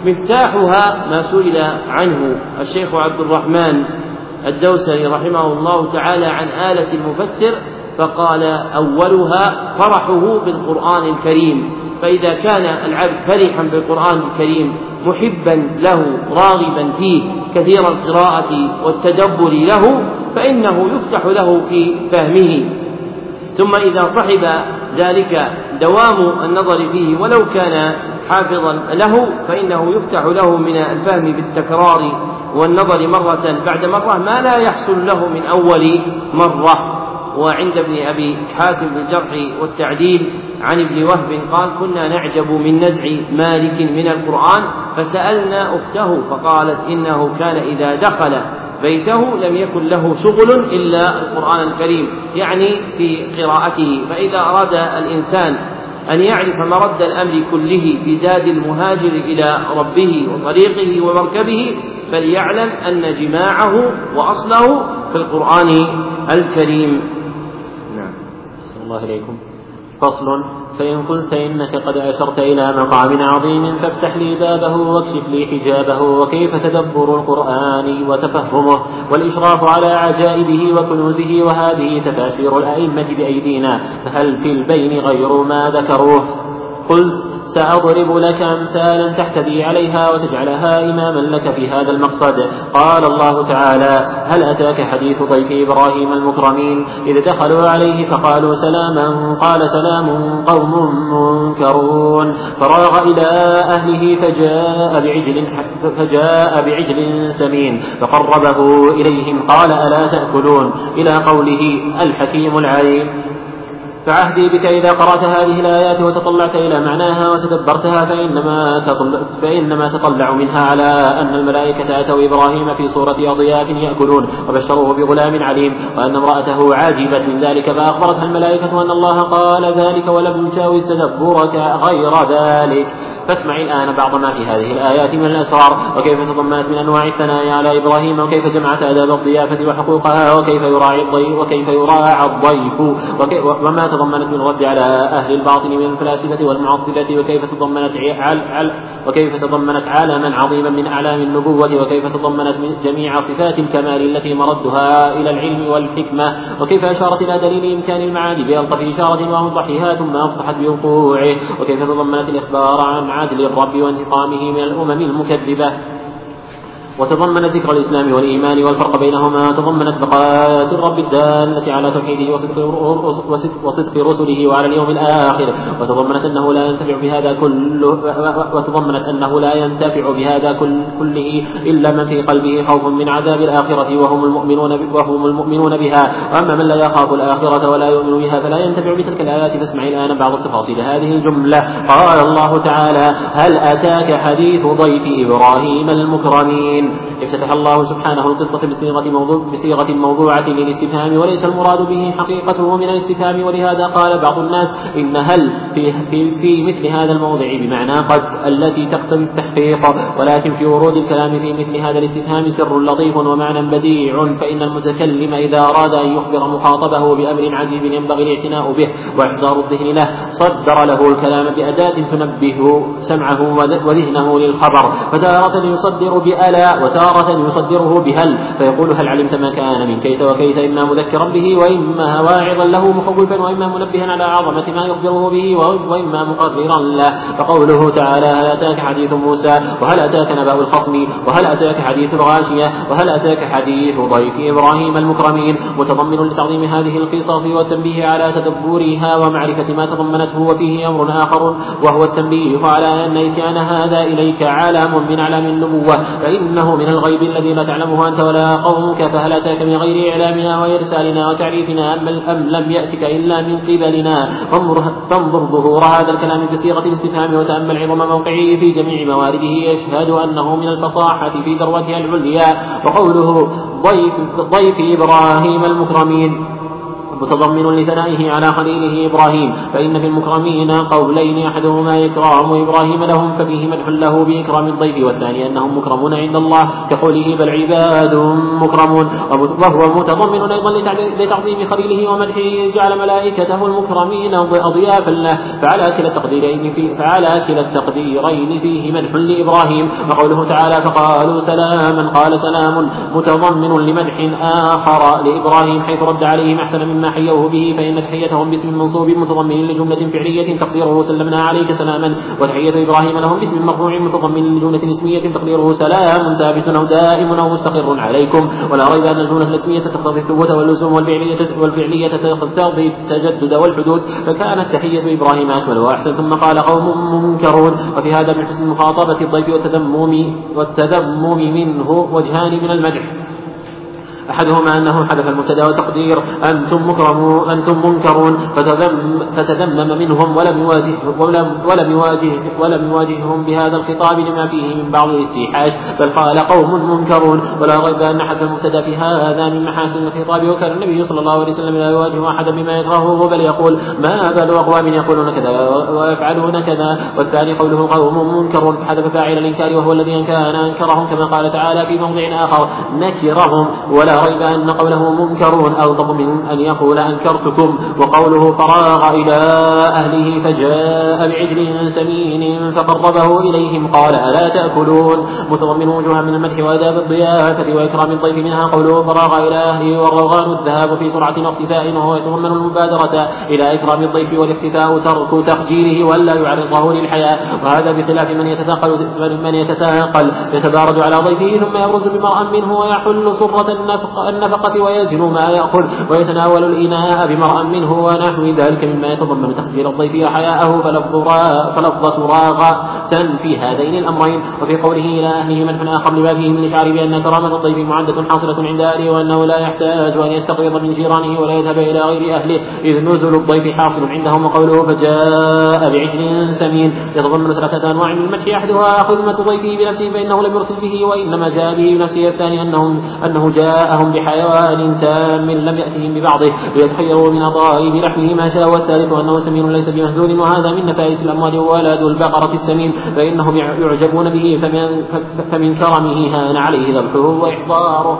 مفتاحها ما سئل عنه الشيخ عبد الرحمن الدوسري رحمه الله تعالى عن آلة المفسر، فقال أولها فرحه بالقرآن الكريم. فإذا كان العبد فرحا بالقرآن الكريم محبا له راغبا فيه كثير القراءة والتدبر له فإنه يفتح له في فهمه. ثم إذا صحب ذلك دوام النظر فيه ولو كان حافظا له فإنه يفتح له من الفهم بالتكرار والنظر مرة بعد مرة ما لا يحصل له من أول مرة. وعند ابن أبي حاتم بالجرح والتعديل عن ابن وهب قال كنا نعجب من نزع مالك من القرآن فسألنا أخته فقالت إنه كان إذا دخل بيته لم يكن له شغل إلا القرآن الكريم، يعني في قراءته. فإذا أراد الإنسان أن يعرف مرد الأمر كله في زاد المهاجر إلى ربه وطريقه ومركبه فليعلم أن جماعه وأصله في القرآن الكريم. نعم. صلى الله عليكم. فصل. فإن قلت إنك قد أشرت إلى مقام عظيم فافتح لي بابه واكشف لي حجابه وكيف تدبر القرآن وتفهمه والإشراف على عجائبه وكنوزه وهذه تفاسير الأئمة بأيدينا فهل في البين غير ما ذكروه؟ قلت سأضرب لك أمثالا تحتدي عليها وتجعلها إماما لك في هذا المقصد. قال الله تعالى هل أتاك حديث ضيف إبراهيم المكرمين إذ دخلوا عليه فقالوا سلاما قال سلام قوم منكرون فراغ إلى أهله فجاء بعجل, فجاء بعجل سمين فقربه إليهم قال ألا تأكلون إلى قوله الحكيم العليم. فعهدي بك إذا قرأت هذه الآيات وتطلعت إلى معناها وتدبرتها فإنما تطلع, فإنما تطلع منها على أن الملائكة أتوا إبراهيم في صورة أضياف يأكلون وبشروه بغلام عليم وأن امرأته عاجبت من ذلك فأخبرتها الملائكة أن الله قال ذلك ولم يجاوز تدبرك غير ذلك. فاسمع الآن بعض ما في هذه الآيات من الأسرار وكيف تضمنت من أنواع الثنايا على إبراهيم وكيف جمعت آداب الضيافة وحقوقها وكيف يراعي الضيف وكيف يراعى الضيف وما تضمنت من الرد على أهل الباطن من الفلاسفة والمعطلة وكيف تضمنت عل عل وكيف تضمنت عالما عظيما من أعلام النبوة وكيف تضمنت من جميع صفات الكمال التي مردها إلى العلم والحكمة وكيف أشارت إلى دليل إمكان المعاد بألطف إشارة وأوضحها ثم أفصحت بوقوعه وكيف تضمنت الإخبار عن عدل الرب وانتقامه من الأمم المكذبة وتضمنت ذكر الإسلام والإيمان والفرق بينهما وتضمنت بقايات الرب الدالة على توحيده وصدق, وصدق رسله وعلى اليوم الآخر وتضمنت أنه لا ينتفع بهذا كله وتضمنت أنه لا ينتفع بهذا كله إلا من في قلبه خوف من عذاب الآخرة وهم المؤمنون وهم المؤمنون بها وأما من لا يخاف الآخرة ولا يؤمن بها فلا ينتفع بتلك الآيات. فاسمع الآن بعض التفاصيل هذه الجملة. قال الله تعالى هل أتاك حديث ضيف إبراهيم المكرمين. افتتح الله سبحانه القصة بصيغة, موضوع بصيغة موضوعة للاستفهام وليس المراد به حقيقته من الاستفهام ولهذا قال بعض الناس إن هل في, في, في مثل هذا الموضع بمعنى قد التي تقتضي التحقيق ولكن في ورود الكلام في مثل هذا الاستفهام سر لطيف ومعنى بديع فإن المتكلم إذا أراد أن يخبر مخاطبه بأمر عجيب ينبغي الاعتناء به وإحضار الذهن له صدر له الكلام بأداة تنبه سمعه وذهنه للخبر فتارة يصدر بألا وتارة يصدره بهل فيقول هل علمت ما كان من كيت وكيت إما مذكرا به وإما واعظا له مخوفا وإما منبها على عظمة ما يخبره به وإما مقررا له. فقوله تعالى هل أتاك حديث موسى وهل أتاك نبأ الخصم وهل أتاك حديث الغاشية وهل أتاك حديث ضيف إبراهيم المكرمين متضمن لتعظيم هذه القصص والتنبيه على تدبرها ومعرفة ما تضمنته. وفيه أمر آخر وهو التنبيه على أن إتيان هذا إليك علام من أعلام النبوة فإنه من الغيب الذي لا تعلمه أنت ولا قومك فهل أتاك من غير إعلامنا وإرسالنا وتعريفنا أم لم يأتك إلا من قبلنا. فانظر ظهور هذا الكلام بصيغة الاستفهام وتأمل عظم موقعه في جميع موارده يشهد أنه من الفصاحة في ذروتها العليا. وقوله ضيف, ضيف إبراهيم المكرمين متضمن لثنائه على خليله إبراهيم فإن في المكرمين قولين أحدهما إكرام إبراهيم لهم ففيه مدح له بإكرام الضيف والثاني أنهم مكرمون عند الله كقوله بل عباد مكرمون. وهو متضمن أيضا لتعظيم خليله ومدحه جعل ملائكته المكرمين أضيافا له، فعلى كلا التقديرين فيه فعلى كلا التقديرين فيه مدح لإبراهيم. وقوله تعالى فقالوا سلاما قال سلام متضمن لمدح آخر لإبراهيم حيث رد عليهم أحسن مما حيوه به، فإن تحيتهم باسم منصوب متضمن لجملة فعلية تقديره سلمنا عليك سلاما، وتحية إبراهيم لهم باسم مرفوع متضمن لجملة اسمية تقديره سلام ثابت أو دائم أو مستقر عليكم. ولا ريب أن الجملة الاسمية تقتضي الثبوت واللزوم والفعلية والفعلية تقتضي التجدد والحدود، فكانت تحية إبراهيم أكمل وأحسن. ثم قال قوم منكرون. وفي هذا من حسن مخاطبة الضيف والتذمم والتذمم منه وجهان من المدح، أحدهما أنه حذف المبتدا وتقدير أنتم مكرمون أنتم منكرون فتذم فتذمم منهم ولم يواجه ولم ولم يواجه ولم يواجههم بهذا الخطاب لما فيه من بعض الاستيحاش، بل قال قوم منكرون. ولا ريب أن حذف المبتدا في هذا من محاسن الخطاب، وكان النبي صلى الله عليه وسلم لا يواجه أحدا بما يكرهه بل يقول ما بال أقوام يقولون كذا ويفعلون كذا. والثاني قوله قوم منكرون فحذف فاعل الإنكار وهو الذي كان أنكرهم، كما قال تعالى في موضع آخر نكرهم. ولا ريب أن قوله منكرون أغضب من أن يقول أنكرتكم. وقوله فراغ إلى أهله فجاء بعجل سمين فقربه إليهم قال ألا تأكلون متضمن وجوها من المدح وآداب الضيافة وإكرام الضيف، منها قوله فراغ إلى أهله والروغان الذهاب في سرعة واختفاء، وهو يتضمن المبادرة إلى إكرام الضيف والاختفاء ترك تخجيله ولا يعرضه للحياة. وهذا بخلاف من يتثاقل من يتثاقل يتبارد على ضيفه ثم يبرز بمرأ منه ويحل سرة النفق النفقة ويزن ما يأخذ ويتناول الإناء بمرأ منه ونحو ذلك مما يتضمن تخجيل الضيف وحياءه، فلفظة راغة في هذين الأمرين. وفي قوله إلى أهله منح آخر لما فيه من الإشعار بأن كرامة الضيف معدة حاصلة عند أهله، وأنه لا يحتاج أن يستقرض من جيرانه ولا يذهب إلى غير أهله إذ نزل الضيف حاصل عندهم. وقوله فجاء بعجل سمين يتضمن ثلاثة أنواع من المدح، أحدها خدمة ضيفه بنفسه فإنه لم يرسل به وإنما جاء به بنفسه، الثاني أنه, أنه جاءهم بحيوان تام لم يأتهم ببعضه ليتخيروا من طائب لحمه ما شاء، والثالث أنه سمين ليس بمهزول، وهذا من نفائس الأموال ولد البقرة السمين فإنهم يعجبون به فمن, فمن كرمه هان عليه ذبحه وإحضاره.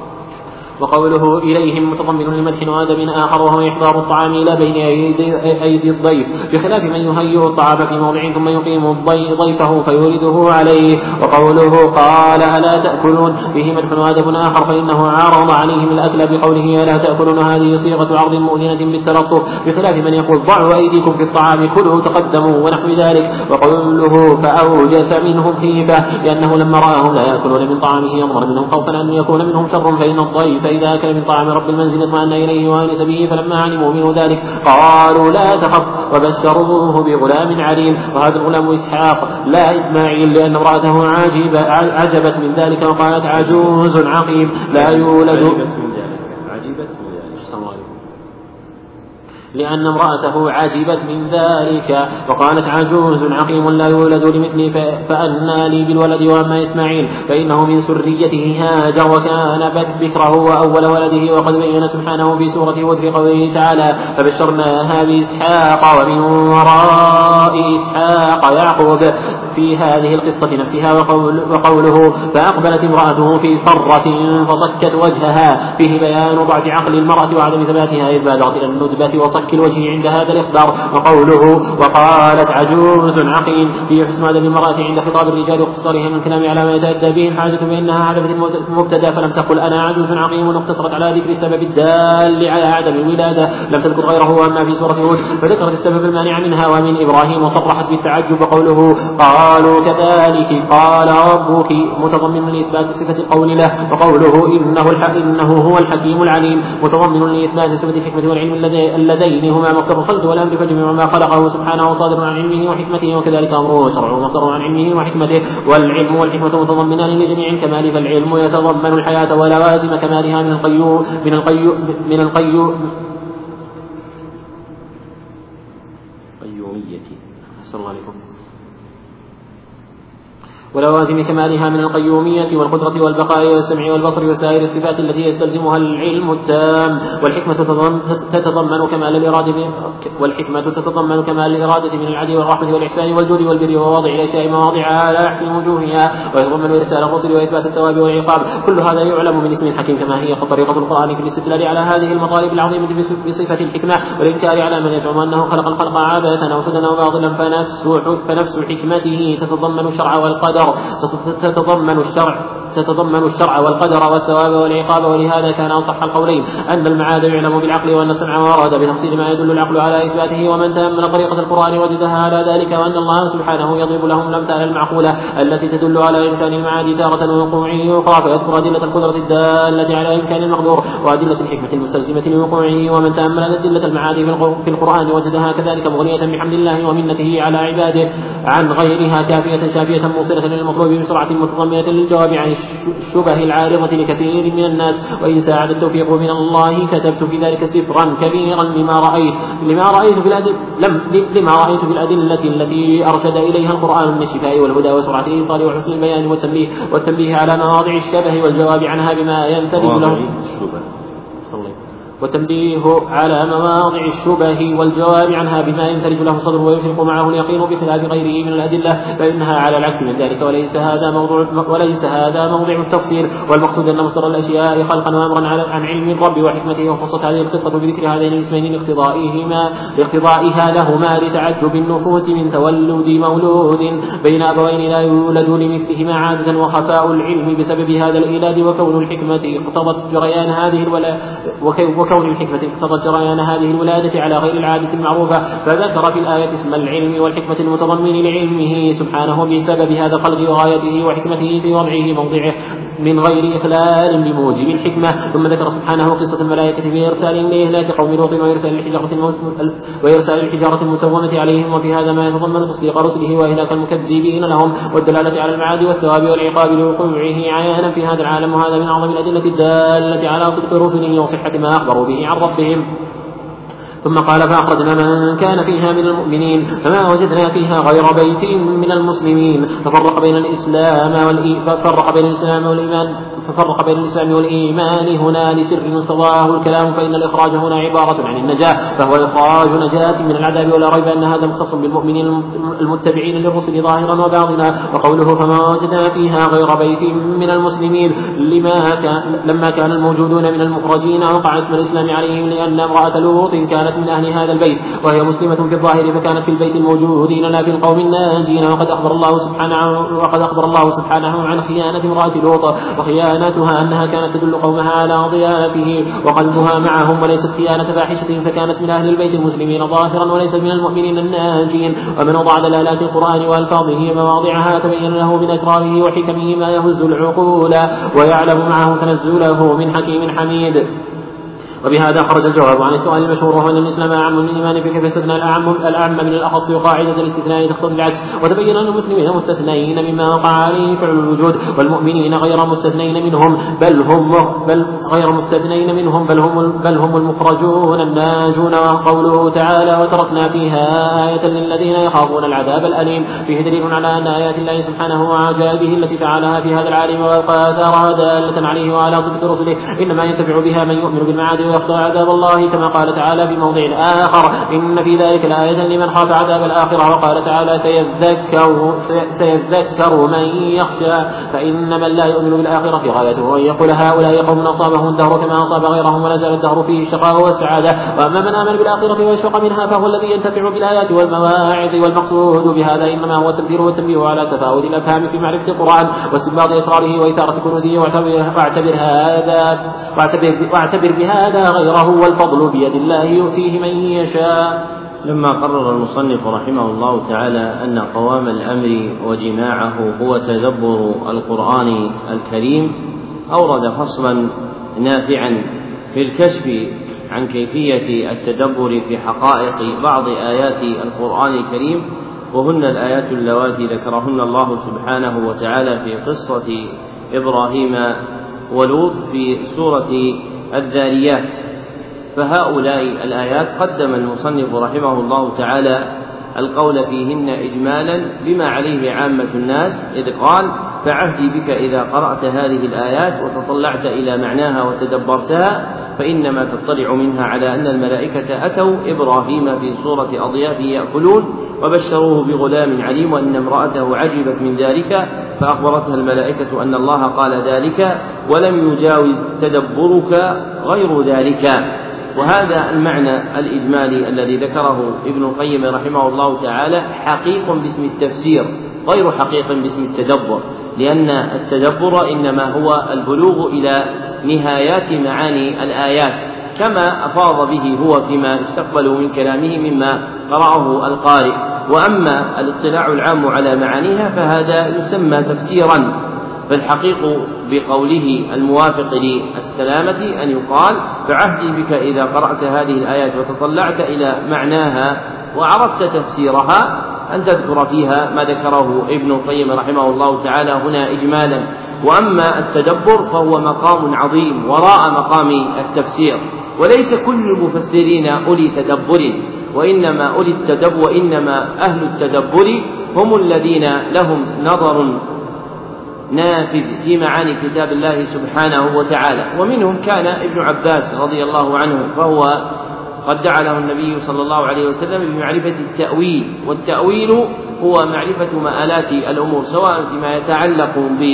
وقوله إليهم متضمن لمدح وآدب آخر وهو إحضار الطعام إلى بين أيدي الضيف، بخلاف من يهيئ الطعام في موضع ثم يقيم ضيفه فيورده عليه. وقوله قال ألا تأكلون فيه مدح وآدب آخر، فإنه عارض عليهم الأكل بقوله ألا تأكلون، هذه صيغة عرض مؤذنة بالتلطف، بخلاف من يقول ضعوا أيديكم في الطعام كلوا تقدموا ونحو ذلك. وقوله فأوجس منهم خيفة لأنه لما رآهم لا يأكلون من طعامه يضمر منهم خوفا أن يكون منهم شر، فإن الضيف فإذا أكل من طعام رب المنزل اطمأن إليه وآنس به، فلما علموا منه ذلك قالوا لا تخف وبشروه بغلام عليم. وهذا الغلام إسحاق لا إسماعيل، لأن امرأته عجبت من ذلك وقالت عجوز عقيم لا يولد لأن امرأته عجبت من ذلك وقالت عجوز عقيم لا يولد لمثلي فأنى لي بالولد. وأما إسماعيل فإنه من سريته هاجر وكان بكره وأول ولده، وقد بين سبحانه في سورة هود في قوله تعالى فبشرناها بإسحاق ومن وراء إسحاق يعقوب في هذه القصة نفسها. وقول وقوله فأقبلت امرأته في صرة فصكت وجهها فيه بيان ضعف عقل المرأة وعدم ثباتها إذ بادرت إلى الندبة وصك الوجه عند هذا الإخبار. وقوله وقالت عجوز عقيم في حسن أدب المرأة عند خطاب الرجال واقتصارها من الكلام على ما يتأدى به الحاجة، فإنها حذفت المبتدا فلم تقل أنا عجوز عقيم واقتصرت على ذكر السبب الدال على عدم الولادة لم تذكر غيره. وأما في سورة هود فذكرت السبب المانع منها ومن إبراهيم وصرحت بالتعجب. وقوله قالوا كذلك قال ربك متضمن لإثبات صفة القول له. وقوله إنه, إنه هو الحكيم العليم متضمن لإثبات صفة الحكمة والعلم اللذين هما مصدر الخلق والأمر، فجميع ما خلقه سبحانه صادر عن علمه وحكمته، وكذلك أمره وشرعه مصدر عن علمه وحكمته. والعلم والحكمة متضمنان لجميع الكمال، فالعلم يتضمن الحياة ولوازم كمالها من القيوم من القيوم من القيوم قيومية. السلام عليكم. ولوازم كمالها من القيومية والقدرة والبقاء والسمع والبصر وسائر الصفات التي يستلزمها العلم التام. والحكمة تتضمن كمال الإرادة والحكمة تتضمن كمال الإرادة من العدل والرحمة والإحسان والجود والبر ووضع الأشياء مواضعها على أحسن وجوهها، ويتضمن إرسال الرسل وإثبات الثواب والعقاب. كل هذا يعلم من اسم الحكيم، كما هي طريقة القرآن في الاستدلال على هذه المطالب العظيمة بصفة الحكمة والإنكار على من يزعم أنه خلق الخلق عادة أو سدى أو باطلا. فنفس فنفس حكمته تتضمن الشرع والقدر تتضمن الشرع تتضمن الشرع والقدر والثواب والعقاب. ولهذا كان أصح القولين أن المعاد يعلم بالعقل، وأن السمع ورد بتفصيل ما يدل العقل على إثباته. ومن تأمل طريقة القرآن وجدها على ذلك، وأن الله سبحانه يضرب لهم الأمثال المعقولة التي تدل على إمكان المعاد تارة ووقوعه أخرى، فيذكر أدلة القدرة الدالة على إمكان المقدور وأدلة الحكمة المستلزمة لوقوعه. ومن تأمل أدلة المعاد في القرآن وجدها كذلك مغنية بحمد الله ومنته على عباده عن غيرها، كافية شافية موصلة للمطلوب بسرعة متضمنة للجواب عن الشبه العارضة لكثير من الناس. وإن ساعد التوفيق من الله كتبت في ذلك سفرا كبيرا لما رأيت لما رأيت في الأدلة لما رأيت في الأدلة التي أرشد إليها القرآن من الشفاء والهدى وسرعة الإيصال وحسن البيان والتنبيه والتنبيه على مواضع الشبه والجواب عنها بما ينتبه له وتنبيه على مواضع الشبه والجواب عنها بما ينترج له الصدر ويشرق معه اليقين بخلاف غيره من الأدلة، فإنها على العكس من ذلك. وليس هذا موضوع وليس هذا موضع التفسير، والمقصود أن مصدر الأشياء خلقا وأمرا عن علم الرب وحكمته. وخصت هذه القصة بذكر هذين الاسمين لاقتضائهما لاقتضائها لهما لتعجب النفوس من تولد مولود بين أبوين لا يولد لمثلهما عادة، وخفاء العلم بسبب هذا الإيلاد، وكون الحكمة اقتضت جريان هذه الولاء وكون الحكمة اقتضت جريان هذه الولادة على غير العادة المعروفة. فذكر في الآية اسم العلم والحكمة المتضمن لعلمه سبحانه بسبب هذا الخلق وغايته وحكمته في وضعه موضعه من غير إخلال بموجب الحكمة. ثم ذكر سبحانه قصة الملائكة في إرسالهم لإهلاك قوم لوط وإرسال الحجارة وإرسال الحجارة المسومة عليهم، وفي هذا ما يتضمن تصديق رسله وإهلاك المكذبين لهم والدلالة على المعاد والثواب والعقاب لوقوعه عيانا في هذا العالم. وهذا من أعظم الأدلة الدالة على صدق رسله وصحة ما أخبروا به عن ربهم. ثم قال فأخرجنا من كان فيها من المؤمنين فما وجدنا فيها غير بيت من المسلمين ففرق بين الإسلام والإيمان ففرق بين الإسلام والإيمان ففرق بين الإسلام والإيمان هنا لسر اقتضاه الكلام، فإن الإخراج هنا عبارة عن النجاة، فهو إخراج نجاة من العذاب، ولا ريب أن هذا مختص بالمؤمنين المتبعين للرسل ظاهرا وباطنا. وقوله فما وجدنا فيها غير بيت من المسلمين لما كان لما كان الموجودون من المخرجين وقع اسم الإسلام عليهم، لأن امرأة لوط كانت من أهل هذا البيت وهي مسلمة في الظاهر، فكانت في البيت الموجودين لا في القوم الناجين. وقد أخبر الله سبحانه وقد أخبر الله سبحانه عن خيانة امرأة لوط، وخيانتها أنها كانت تدل قومها على ضيافه وقلبها معهم، وليست خيانة فاحشة، فكانت من أهل البيت المسلمين ظاهرا وليست من المؤمنين الناجين. ومن وضع دلالات القرآن وألفاظه مواضعها تبين له من أسراره وحكمه ما يهز العقول ويعلم معه تنزله من حكيم حميد. وبهذا خرج الجواب عن السؤال المشهور، وهو أن الإسلام أعم من الإيمان، فكيف استثنى الأعم الأعم من الأخص، وقاعدة الاستثناء تقتضي العكس. وتبين أن المسلمين مستثنين مما وقع عليه فعل الوجود، والمؤمنين غير مستثنين منهم بل هم بل غير مستثنين منهم بل هم بل هم المخرجون الناجون. وقوله تعالى وتركنا فيها آية للذين يخافون العذاب الأليم، فيه دليل على أن آيات الله سبحانه وعجائبه التي فعلها في هذا العالم وآثارها دالة عليه وعلى صدق رسله إنما ينتفع بها من يؤمن بالمعاد ويخشى عذاب الله، كما قال تعالى في موضع آخر إن في ذلك لآية لمن خاف عذاب الآخرة. وقال تعالى سيذكر, سيذكر من يخشى، فإن من لا يؤمن بالآخرة غايته أن يقول هؤلاء قوم أصابهم الدهر كما أصاب غيرهم ولا زال الدهر فيه الشقاء والسعادة. وأما من آمن بالآخرة ويشفق منها فهو الذي ينتفع بالآيات والمواعظ، والمقصود بهذا إنما هو التذكير والتنبيه على تفاوت الأفهام في معرفة القرآن واستنباط أسراره وإثارة كنوزه. واعتبر هذا واعتبر, واعتبر بهذا غيره، والفضل بيد الله يؤتيه من يشاء. لما قرر المصنف رحمه الله تعالى أن قوام الأمر وجماعه هو تدبر القرآن الكريم، أورد فصلا نافعا في الكشف عن كيفية التدبر في حقائق بعض آيات القرآن الكريم، وهن الآيات اللواتي ذكرهن الله سبحانه وتعالى في قصة إبراهيم ولوط في سورة الذاريات. فهؤلاء الآيات قدم المصنف رحمه الله تعالى القول فيهن إجمالا بما عليه عامة الناس، إذ قال: فعهدي بك إذا قرأت هذه الآيات وتطلعت إلى معناها وتدبرتها فإنما تطلع منها على أن الملائكة أتوا إبراهيم في صورة أضياف يأكلون وبشروه بغلام عليم، وأن امرأته عجبت من ذلك فأخبرتها الملائكة أن الله قال ذلك ولم يجاوز تدبرك غير ذلك. وهذا المعنى الإجمالي الذي ذكره ابن القيم رحمه الله تعالى حقيق باسم التفسير غير حقيق باسم التدبر، لأن التدبر إنما هو البلوغ إلى نهايات معاني الآيات كما أفاض به هو فيما استقبله من كلامه مما قرأه القارئ، وأما الاطلاع العام على معانيها فهذا يسمى تفسيرا. فالحقيق بقوله الموافق للسلامة أن يقال: فعهدي بك إذا قرأت هذه الآيات وتطلعت إلى معناها وعرفت تفسيرها أن تذكر فيها ما ذكره ابن القيم رحمه الله تعالى هنا إجمالا. وأما التدبر فهو مقام عظيم وراء مقام التفسير، وليس كل المفسرين أولي تدبر، وإنما أولي التدبر وإنما أهل التدبر هم الذين لهم نظر نافذ في معاني كتاب الله سبحانه وتعالى. ومنهم كان ابن عباس رضي الله عنه، فهو قد دعا له النبي صلى الله عليه وسلم بمعرفة التأويل، والتأويل هو معرفة مآلات الأمور سواء فيما يتعلق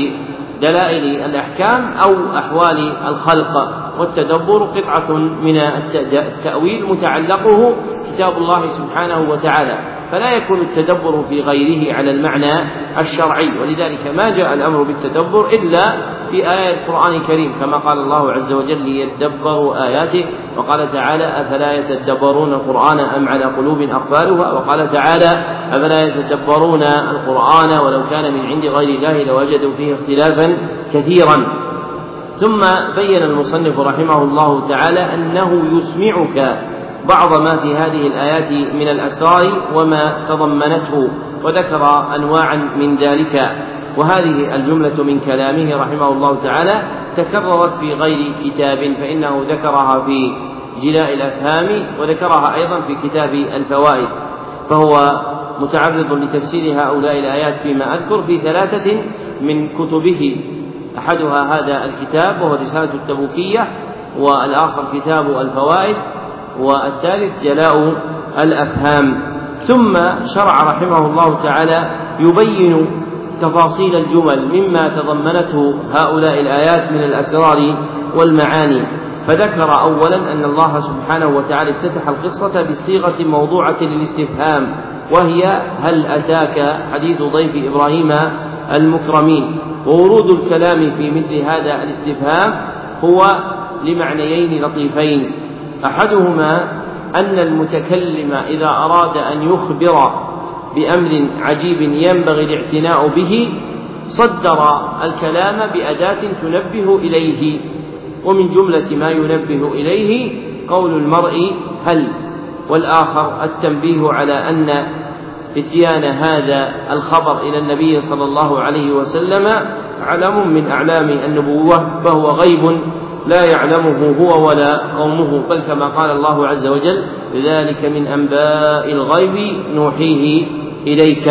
بدلائل الأحكام أو أحوال الخلق، والتدبر قطعة من التأويل متعلقه كتاب الله سبحانه وتعالى، فلا يكون التدبر في غيره على المعنى الشرعي. ولذلك ما جاء الأمر بالتدبر إلا في آية القرآن الكريم، كما قال الله عز وجل: ليدبروا آياته، وقال تعالى: أفلا يتدبرون القرآن أم على قلوب أقفالها، وقال تعالى: أفلا يتدبرون القرآن ولو كان من عند غير الله لوجدوا فيه اختلافا كثيرا. ثم بين المصنف رحمه الله تعالى أنه يسمعك بعض ما في هذه الآيات من الأسرار وما تضمنته، وذكر أنواعا من ذلك. وهذه الجملة من كلامه رحمه الله تعالى تكررت في غير كتاب، فإنه ذكرها في جلاء الأفهام وذكرها أيضا في كتاب الفوائد، فهو متعرض لتفسير هؤلاء الآيات فيما أذكر في ثلاثة من كتبه، أحدها هذا الكتاب وهو رسالة التبوكية، والآخر كتاب الفوائد، والثالث جلاء الأفهام. ثم شرع رحمه الله تعالى يبين تفاصيل الجمل مما تضمنته هؤلاء الآيات من الأسرار والمعاني، فذكر أولا أن الله سبحانه وتعالى افتتح القصة بصيغة موضوعة للاستفهام، وهي: هل أتاك حديث ضيف إبراهيم المكرمين. وورود الكلام في مثل هذا الاستفهام هو لمعنيين لطيفين: أحدهما أن المتكلم إذا أراد أن يخبر بأمر عجيب ينبغي الاعتناء به صدر الكلام بأداة تنبه إليه، ومن جملة ما ينبه إليه قول المرء هل، والآخر التنبيه على أن إتيان هذا الخبر إلى النبي صلى الله عليه وسلم علم من أعلام النبوة، فهو غيب لا يعلمه هو ولا قومه، بل كما قال الله عز وجل: ذلك من أنباء الغيب نوحيه إليك.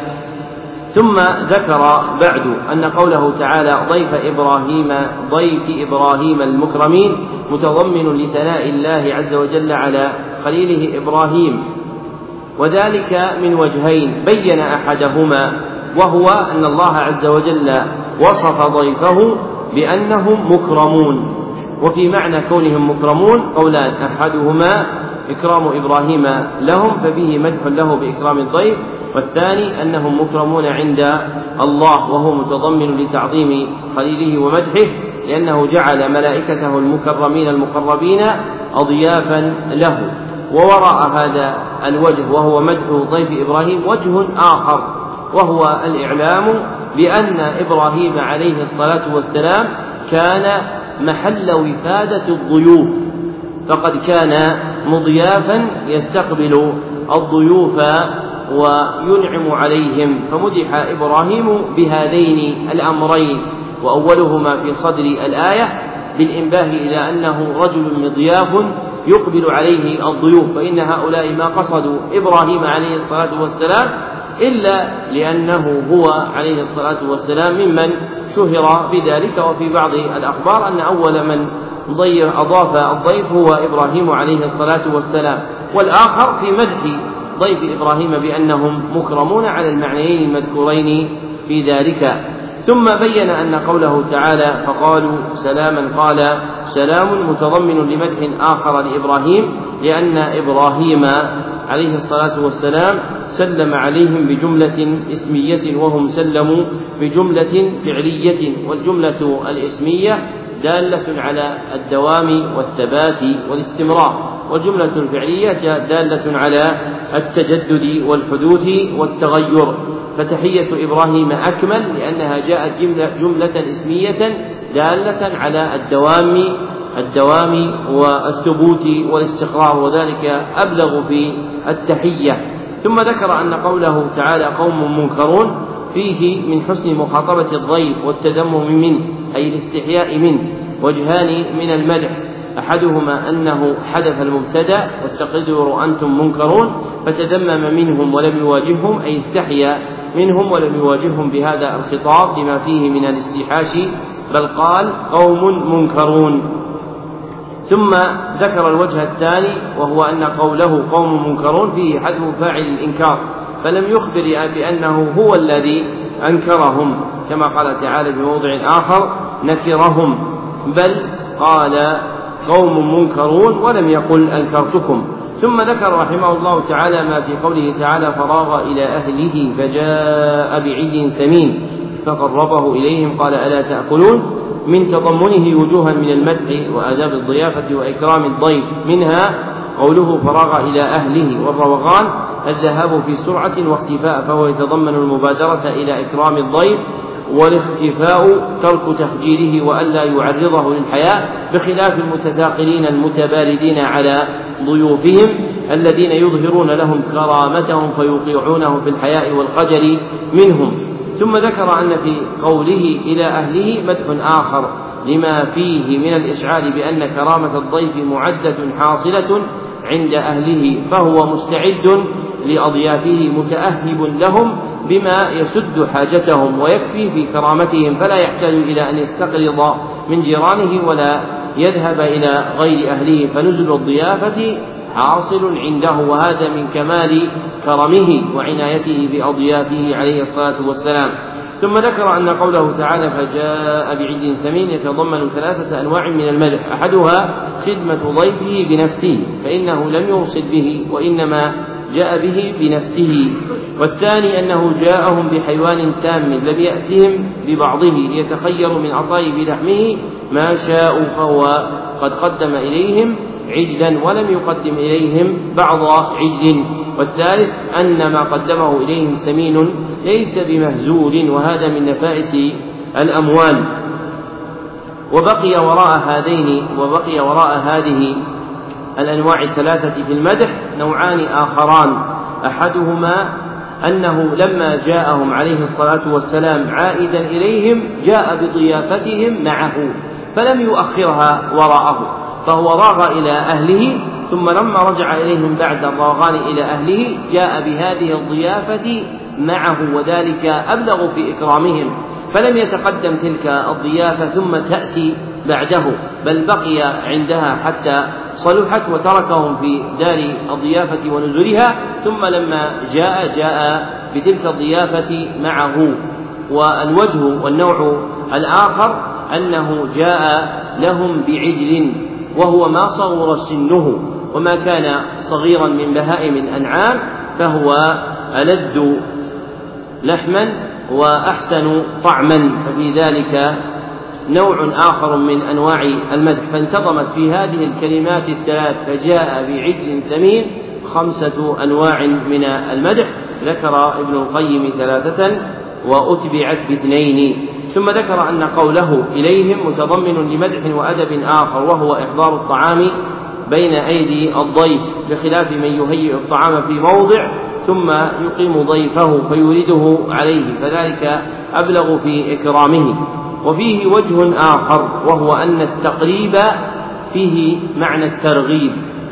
ثم ذكر بعد أن قوله تعالى: ضيف إبراهيم ضيف إبراهيم المكرمين متضمن لثناء الله عز وجل على خليله إبراهيم، وذلك من وجهين: بين أحدهما وهو أن الله عز وجل وصف ضيفه بأنهم مكرمون، وفي معنى كونهم مكرمون قولان: أحدهما إكرام إبراهيم لهم ففيه مدح له بإكرام الضيف، والثاني أنهم مكرمون عند الله، وهو متضمن لتعظيم خليله ومدحه، لأنه جعل ملائكته المكرمين المقربين أضيافا له. ووراء هذا الوجه وهو مدح ضيف إبراهيم وجه آخر، وهو الإعلام بأن إبراهيم عليه الصلاة والسلام كان محل وفادة الضيوف، فقد كان مضيافا يستقبل الضيوف وينعم عليهم، فمدح إبراهيم بهذين الأمرين، وأولهما في صدر الآية بالإنباه إلى أنه رجل مضياف يقبل عليه الضيوف، فإن هؤلاء ما قصدوا إبراهيم عليه الصلاة والسلام إلا لأنه هو عليه الصلاة والسلام ممن شهر بذلك. وفي بعض الأخبار أن أول من أضاف الضيف هو إبراهيم عليه الصلاة والسلام، والآخر في مدح ضيف إبراهيم بأنهم مكرمون على المعنيين المذكورين في ذلك. ثم بين أن قوله تعالى فقالوا سلاما قال سلام متضمن لمدح آخر لإبراهيم، لأن إبراهيم عليه الصلاة والسلام سلم عليهم بجملة اسمية وهم سلموا بجملة فعلية، والجملة الاسمية دالة على الدوام والثبات والاستمرار، والجملة الفعلية دالة على التجدد والحدوث والتغير. فتحية إبراهيم أكمل لأنها جاءت جملة, جملة اسمية دالة على الدوام الدوام والثبوت والاستقرار، وذلك أبلغ في التحية. ثم ذكر أن قوله تعالى قوم منكرون فيه من حسن مخاطبة الضيف والتدمم منه أي الاستحياء منه وجهان من المدح، أحدهما أنه حذف المبتدأ والتقدير أنتم منكرون، فتدمم منهم ولم يواجههم أي استحيا منهم ولم يواجههم بهذا الخطاب لما فيه من الاستيحاش، بل قال قوم منكرون. ثم ذكر الوجه الثاني وهو أن قوله قوم منكرون فيه حذف فاعل الإنكار، فلم يخبر بأنه هو الذي أنكرهم كما قال تعالى بموضع آخر نكرهم، بل قال قوم منكرون ولم يقل أنكرتكم. ثم ذكر رحمه الله تعالى ما في قوله تعالى فراغ إلى أهله فجاء بعجل سمين فقربه إليهم قال ألا تأكلون، من تضمنه وجوها من المدح وآداب الضيافة وإكرام الضيف، منها قوله فراغ إلى أهله، والروغان الذهاب في سرعة واختفاء، فهو يتضمن المبادرة إلى إكرام الضيف، والاختفاء ترك تخجيله وألا يعرضه للحياء، بخلاف المتثاقلين المتباردين على ضيوفهم الذين يظهرون لهم كرامتهم فيوقعونه في الحياء والخجل منهم. ثم ذكر أن في قوله إلى أهله مدح آخر لما فيه من الإشعار بأن كرامة الضيف معدة حاصلة عند أهله، فهو مستعد لأضيافه متأهب لهم بما يسد حاجتهم ويكفي في كرامتهم، فلا يحتاج إلى أن يستقرض من جيرانه ولا يذهب إلى غير أهله، فنزل الضيافة حاصل عنده، وهذا من كمال كرمه وعنايته بأضيافه عليه الصلاة والسلام. ثم ذكر أن قوله تعالى فجاء بعجل سمين يتضمن ثلاثة أنواع من المدح، أحدها خدمة ضيفه بنفسه فإنه لم يوصل به وإنما جاء به بنفسه، والثاني أنه جاءهم بحيوان تام لم يأتهم ببعضه ليتخيروا من عطائه بلحمه ما شاءوا، فهو قد قدم إليهم عجلا ولم يقدم إليهم بعض عجل، والثالث أن ما قدمه إليهم سمين ليس بمهزول، وهذا من نفائس الأموال. وبقي وراء هذين وبقي وراء هذه الأنواع الثلاثة في المدح نوعان آخران، أحدهما أنه لما جاءهم عليه الصلاة والسلام عائدا إليهم جاء بضيافتهم معه فلم يؤخرها وراءه، فهو راغ إلى أهله، ثم لما رجع إليهم بعد الراغان إلى أهله جاء بهذه الضيافة معه، وذلك أبلغ في إكرامهم، فلم يتقدم تلك الضيافة ثم تأتي بعده، بل بقي عندها حتى صلحت وتركهم في دار الضيافة ونزلها، ثم لما جاء جاء بتلك الضيافة معه. والوجه والنوع الآخر أنه جاء لهم بعجل وهو ما صغر سنه، وما كان صغيرا من بهائم الأنعام فهو ألد لحما وأحسن طعما، ففي ذلك نوع آخر من أنواع المدح. فانتظمت في هذه الكلمات الثلاث فجاء بعجل سمين خمسة أنواع من المدح، ذكر ابن القيم ثلاثة وأتبعت باثنين. ثم ذكر أن قوله إليهم متضمن لمدح وأدب آخر، وهو إحضار الطعام بين أيدي الضيف، بخلاف من يهيئ الطعام في موضع ثم يقيم ضيفه فيورده عليه، فذلك أبلغ في إكرامه. وفيه وجه آخر وهو أن التقريب فيه معنى الترغيب،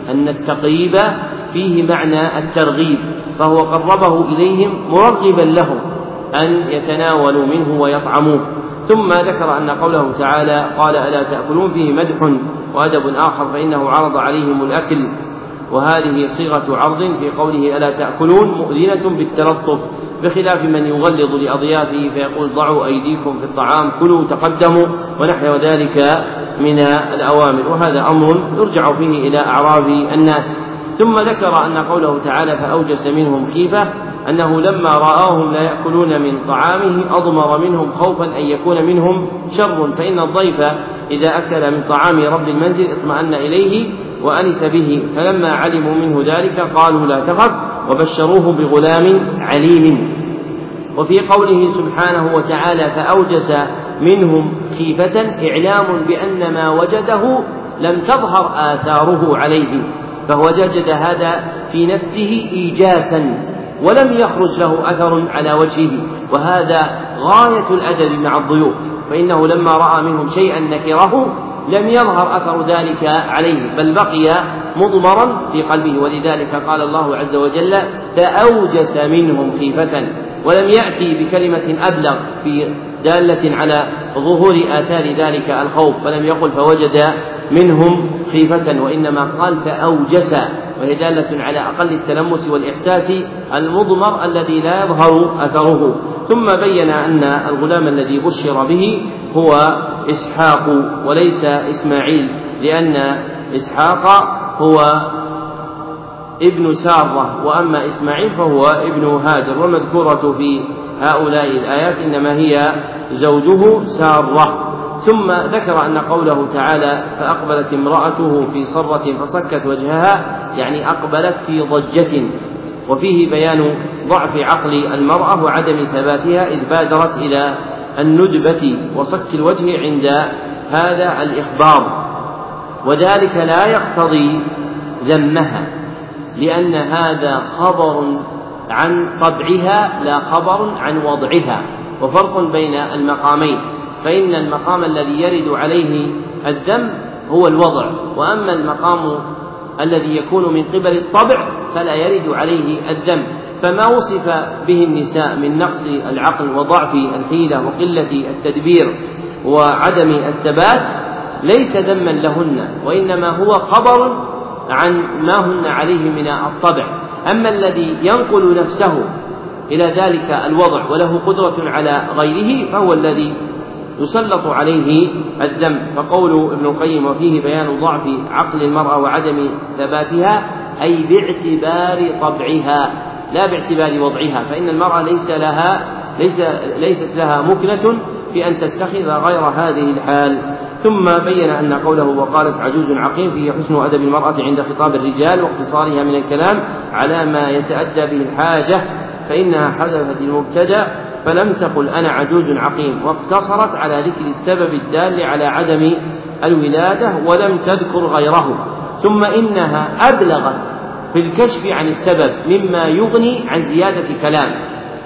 أن التقريب فيه معنى الترغيب، فهو قربه إليهم مرغبا لهم أن يتناولوا منه ويطعموه. ثم ذكر أن قوله تعالى قال ألا تأكلون فيه مدح وأدب آخر، فإنه عرض عليهم الأكل، وهذه صيغة عرض في قوله ألا تأكلون مؤذنة بالتلطف، بخلاف من يغلظ لأضيافه فيقول ضعوا أيديكم في الطعام كلوا تقدموا ونحو ذلك من الأوامر، وهذا أمر يرجع فيه إلى أعراف الناس. ثم ذكر أن قوله تعالى فأوجس منهم خيفة أنه لما رآهم لا يأكلون من طعامه أضمر منهم خوفا أن يكون منهم شر، فإن الضيف إذا أكل من طعام رب المنزل اطمأن إليه وأنس به، فلما علموا منه ذلك قالوا لا تخف وبشروه بغلام عليم. وفي قوله سبحانه وتعالى فأوجس منهم خيفة إعلام بأن ما وجده لم تظهر آثاره عليه، فهو وجد هذا في نفسه إيجاسا ولم يخرج له أثر على وجهه، وهذا غاية الأدب مع الضيوف، فإنه لما رأى منهم شيئا نكره لم يظهر أثر ذلك عليه بل بقي مضمرا في قلبه، ولذلك قال الله عز وجل فأوجس منهم خيفة، ولم يأتي بكلمة أبلغ في دالة على ظهور آثار ذلك الخوف، فلم يقل فوجد منهم خيفة، وإنما قال فأوجس، وهي دالة على أقل التلمس والإحساس المضمر الذي لا يظهر أثره. ثم بين أن الغلام الذي بشر به هو إسحاق وليس إسماعيل، لأن إسحاق هو ابن سارة وأما إسماعيل فهو ابن هاجر، والمذكورة في هؤلاء الآيات إنما هي زوجه سارة. ثم ذكر أن قوله تعالى فأقبلت امرأته في صرة فصكت وجهها يعني أقبلت في ضجة، وفيه بيان ضعف عقل المرأة وعدم ثباتها إذ بادرت إلى الندبة وصك الوجه عند هذا الإخبار، وذلك لا يقتضي ذمها لأن هذا خبر عن طبعها لا خبر عن وضعها، وفرق بين المقامين، فإن المقام الذي يرد عليه الذم هو الوضع، وأما المقام الذي يكون من قبل الطبع فلا يرد عليه الذم. فما وصف به النساء من نقص العقل وضعف الحيلة وقلة التدبير وعدم الثبات ليس ذما لهن، وإنما هو خبر عن ما هن عليه من الطبع. أما الذي ينقل نفسه إلى ذلك الوضع وله قدرة على غيره فهو الذي يسلط عليه الذم. فقول ابن القيم وفيه بيان ضعف عقل المرأة وعدم ثباتها أي باعتبار طبعها لا باعتبار وضعها، فإن المرأة ليس لها ليس ليست لها مكنة في أن تتخذ غير هذه الحال. ثم بين أن قوله وقالت عجوز عقيم فيه حسن أدب المرأة عند خطاب الرجال واقتصارها من الكلام على ما يتأدى به الحاجة، فإنها حذفت المبتدأ فلم تقل أنا عجوز عقيم، واقتصرت على ذكر السبب الدال على عدم الولادة ولم تذكر غيره. ثم إنها أبلغت في الكشف عن السبب مما يغني عن زيادة كلام،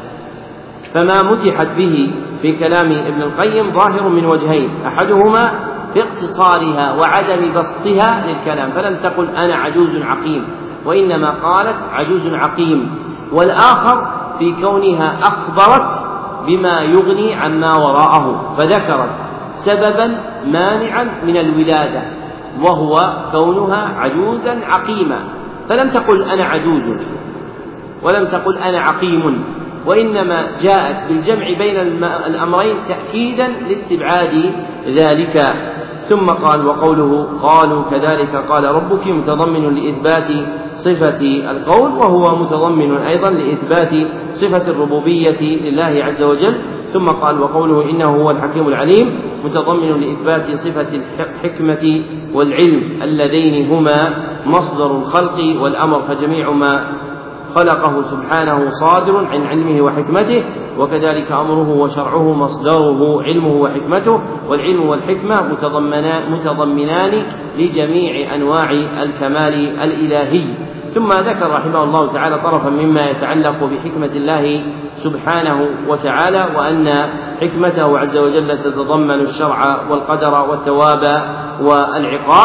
فما مدحت به في كلام ابن القيم ظاهر من وجهين، أحدهما في اقتصارها وعدم بسطها للكلام، فلم تقل أنا عجوز عقيم وإنما قالت عجوز عقيم، والآخر في كونها أخبرت بما يغني عما وراءه فذكرت سببا مانعا من الولادة وهو كونها عجوزا عقيما، فلم تقل أنا عجوز ولم تقل أنا عقيم، وإنما جاءت بالجمع بين الأمرين تأكيدا لاستبعاد ذلك. ثم قال وقوله قالوا كذلك قال ربك متضمن لإثبات صفة القول، وهو متضمن أيضا لإثبات صفة الربوبية لله عز وجل. ثم قال وقوله إنه هو الحكيم العليم متضمن لإثبات صفة الحكمة والعلم اللذين هما مصدر الخلق والأمر، فجميع ما خلقه سبحانه صادر عن علمه وحكمته، وكذلك أمره وشرعه مصدره علمه وحكمته، والعلم والحكمة متضمنان, متضمنان لجميع أنواع الكمال الإلهي. ثم ذكر رحمه الله تعالى طرفا مما يتعلق بحكمة الله سبحانه وتعالى، وأن حكمته عز وجل تتضمن الشرع والقدر والثواب والعقاب،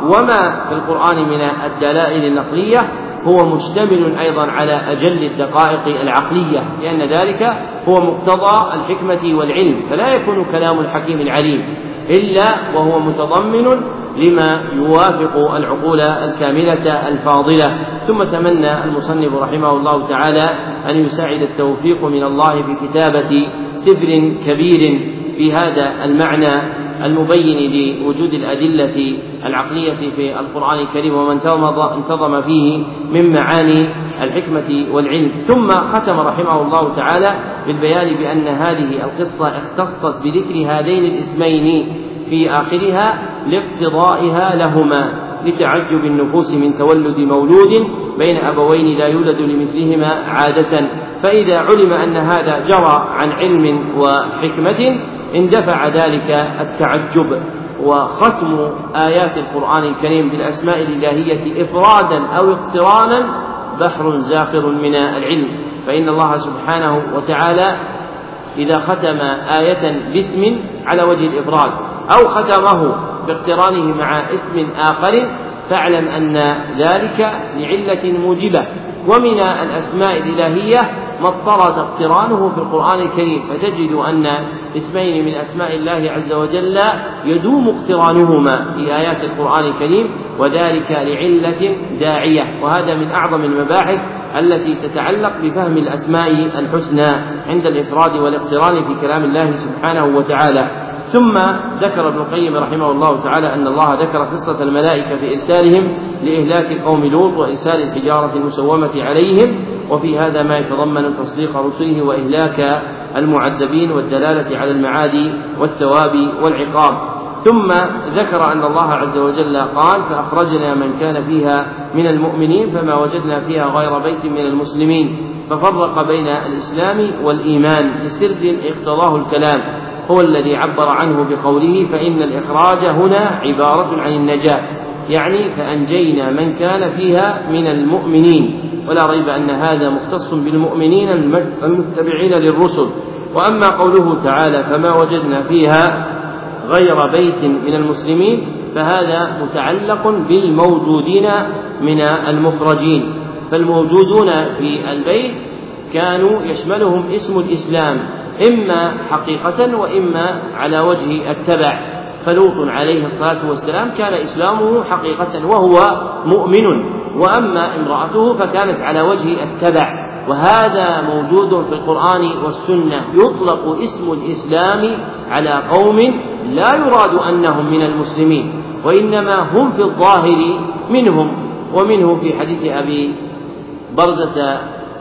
وما في القرآن من الدلائل النقلية هو مشتمل أيضا على أجل الدقائق العقلية، لأن ذلك هو مقتضى الحكمة والعلم، فلا يكون كلام الحكيم العليم إلا وهو متضمن لما يوافق العقول الكاملة الفاضلة. ثم تمنى المصنف رحمه الله تعالى أن يساعد التوفيق من الله بكتابة سفر كبير في هذا المعنى المبين لوجود الأدلة العقلية في القرآن الكريم وما انتظم فيه من معاني الحكمة والعلم. ثم ختم رحمه الله تعالى بالبيان بأن هذه القصة اختصت بذكر هذين الاسمين في آخرها لاقتضائها لهما، لتعجب النفوس من تولد مولود بين أبوين لا يولد لمثلهما عادة، فإذا علم أن هذا جرى عن علم وحكمة اندفع ذلك التعجب. وختم آيات القرآن الكريم بالأسماء الإلهية إفرادا أو اقترانا بحر زاخر من العلم، فإن الله سبحانه وتعالى إذا ختم آية باسم على وجه الإفراد أو ختمه باقترانه مع اسم آخر فاعلم أن ذلك لعلة موجبة. ومن الأسماء الإلهية ما اضطرد اقترانه في القرآن الكريم، فتجد أن اسمين من أسماء الله عز وجل يدوم اقترانهما في آيات القرآن الكريم، وذلك لعلة داعية، وهذا من أعظم المباحث التي تتعلق بفهم الأسماء الحسنى عند الإفراد والاقتران في كلام الله سبحانه وتعالى. ثم ذكر ابن القيم رحمه الله تعالى أن الله ذكر قصة الملائكة في إرسالهم لإهلاك قوم لوط وإرسال الحجارة المسومة عليهم، وفي هذا ما يتضمن تصديق رسله وإهلاك المعذبين والدلالة على المعاد والثواب والعقاب. ثم ذكر أن الله عز وجل قال فأخرجنا من كان فيها من المؤمنين فما وجدنا فيها غير بيت من المسلمين، ففرق بين الإسلام والإيمان لسر اقتضاه الكلام، هو الذي عبر عنه بقوله فإن الإخراج هنا عبارة عن النجاة، يعني فأنجينا من كان فيها من المؤمنين، ولا ريب أن هذا مختص بالمؤمنين المتبعين للرسل. وأما قوله تعالى فما وجدنا فيها غير بيت من المسلمين فهذا متعلق بالموجودين من المخرجين، فالموجودون في البيت كانوا يشملهم اسم الإسلام إما حقيقة وإما على وجه التبع، فلوط عليه الصلاة والسلام كان إسلامه حقيقة وهو مؤمن، وأما امرأته فكانت على وجه التبع، وهذا موجود في القرآن والسنة. يطلق اسم الإسلام على قوم لا يراد أنهم من المسلمين، وإنما هم في الظاهر منهم. ومنه في حديث أبي برزة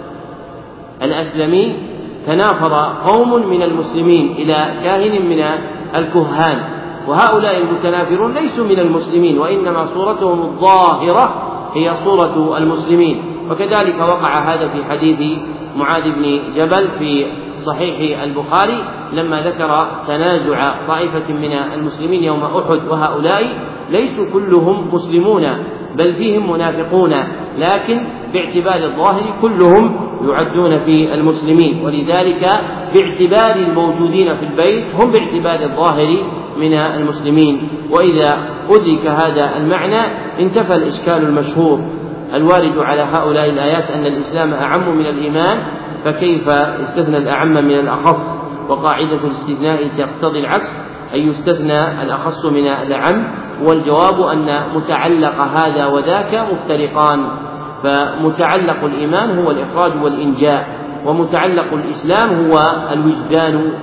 الأسلمي تنافر قوم من المسلمين إلى كاهن من الكهان، وهؤلاء المتنافرون ليسوا من المسلمين، وإنما صورتهم الظاهرة هي صورة المسلمين. وكذلك وقع هذا في حديث معاذ بن جبل في صحيح البخاري لما ذكر تنازع طائفة من المسلمين يوم أحد، وهؤلاء ليسوا كلهم مسلمون بل فيهم منافقون، لكن باعتبار الظاهر كلهم يعدون في المسلمين، ولذلك باعتبار الموجودين في البيت هم باعتبار الظاهر من المسلمين. وإذا أدرك هذا المعنى انتفى الإشكال المشهور الوارد على هؤلاء الآيات أن الإسلام أعم من الإيمان، فكيف استثنى الأعم من الأخص؟ وقاعدة الاستثناء تقتضي العكس، أي يستثنى الأخص من الأعم، والجواب أن متعلق هذا وذاك مفترقان، فمتعلق الإيمان هو الإخراج والإنجاء، ومتعلق الإسلام هو الوجدان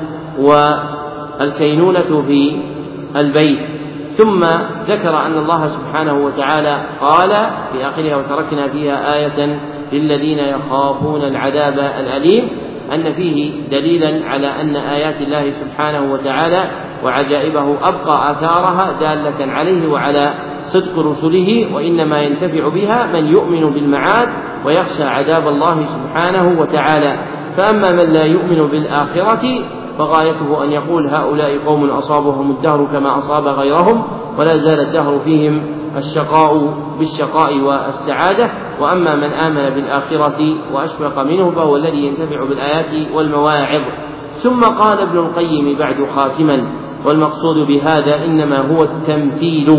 والكينونة في البيت. ثم ذكر أن الله سبحانه وتعالى قال في آخرها وتركنا فيها آية للذين يخافون العذاب الأليم، أن فيه دليلا على أن آيات الله سبحانه وتعالى وعجائبه أبقى آثارها دالة عليه وعلى صدق رسله، وإنما ينتفع بها من يؤمن بالمعاد ويخشى عذاب الله سبحانه وتعالى. فأما من لا يؤمن بالآخرة فغايته أن يقول هؤلاء قوم أصابهم الدهر كما أصاب غيرهم، ولا زال الدهر فيهم الشقاء بالشقاء والسعادة. وأما من آمن بالآخرة وأشفق منه فهو الذي ينتفع بالآيات والمواعظ. ثم قال ابن القيم بعد خاتما: والمقصود بهذا إنما هو التمثيل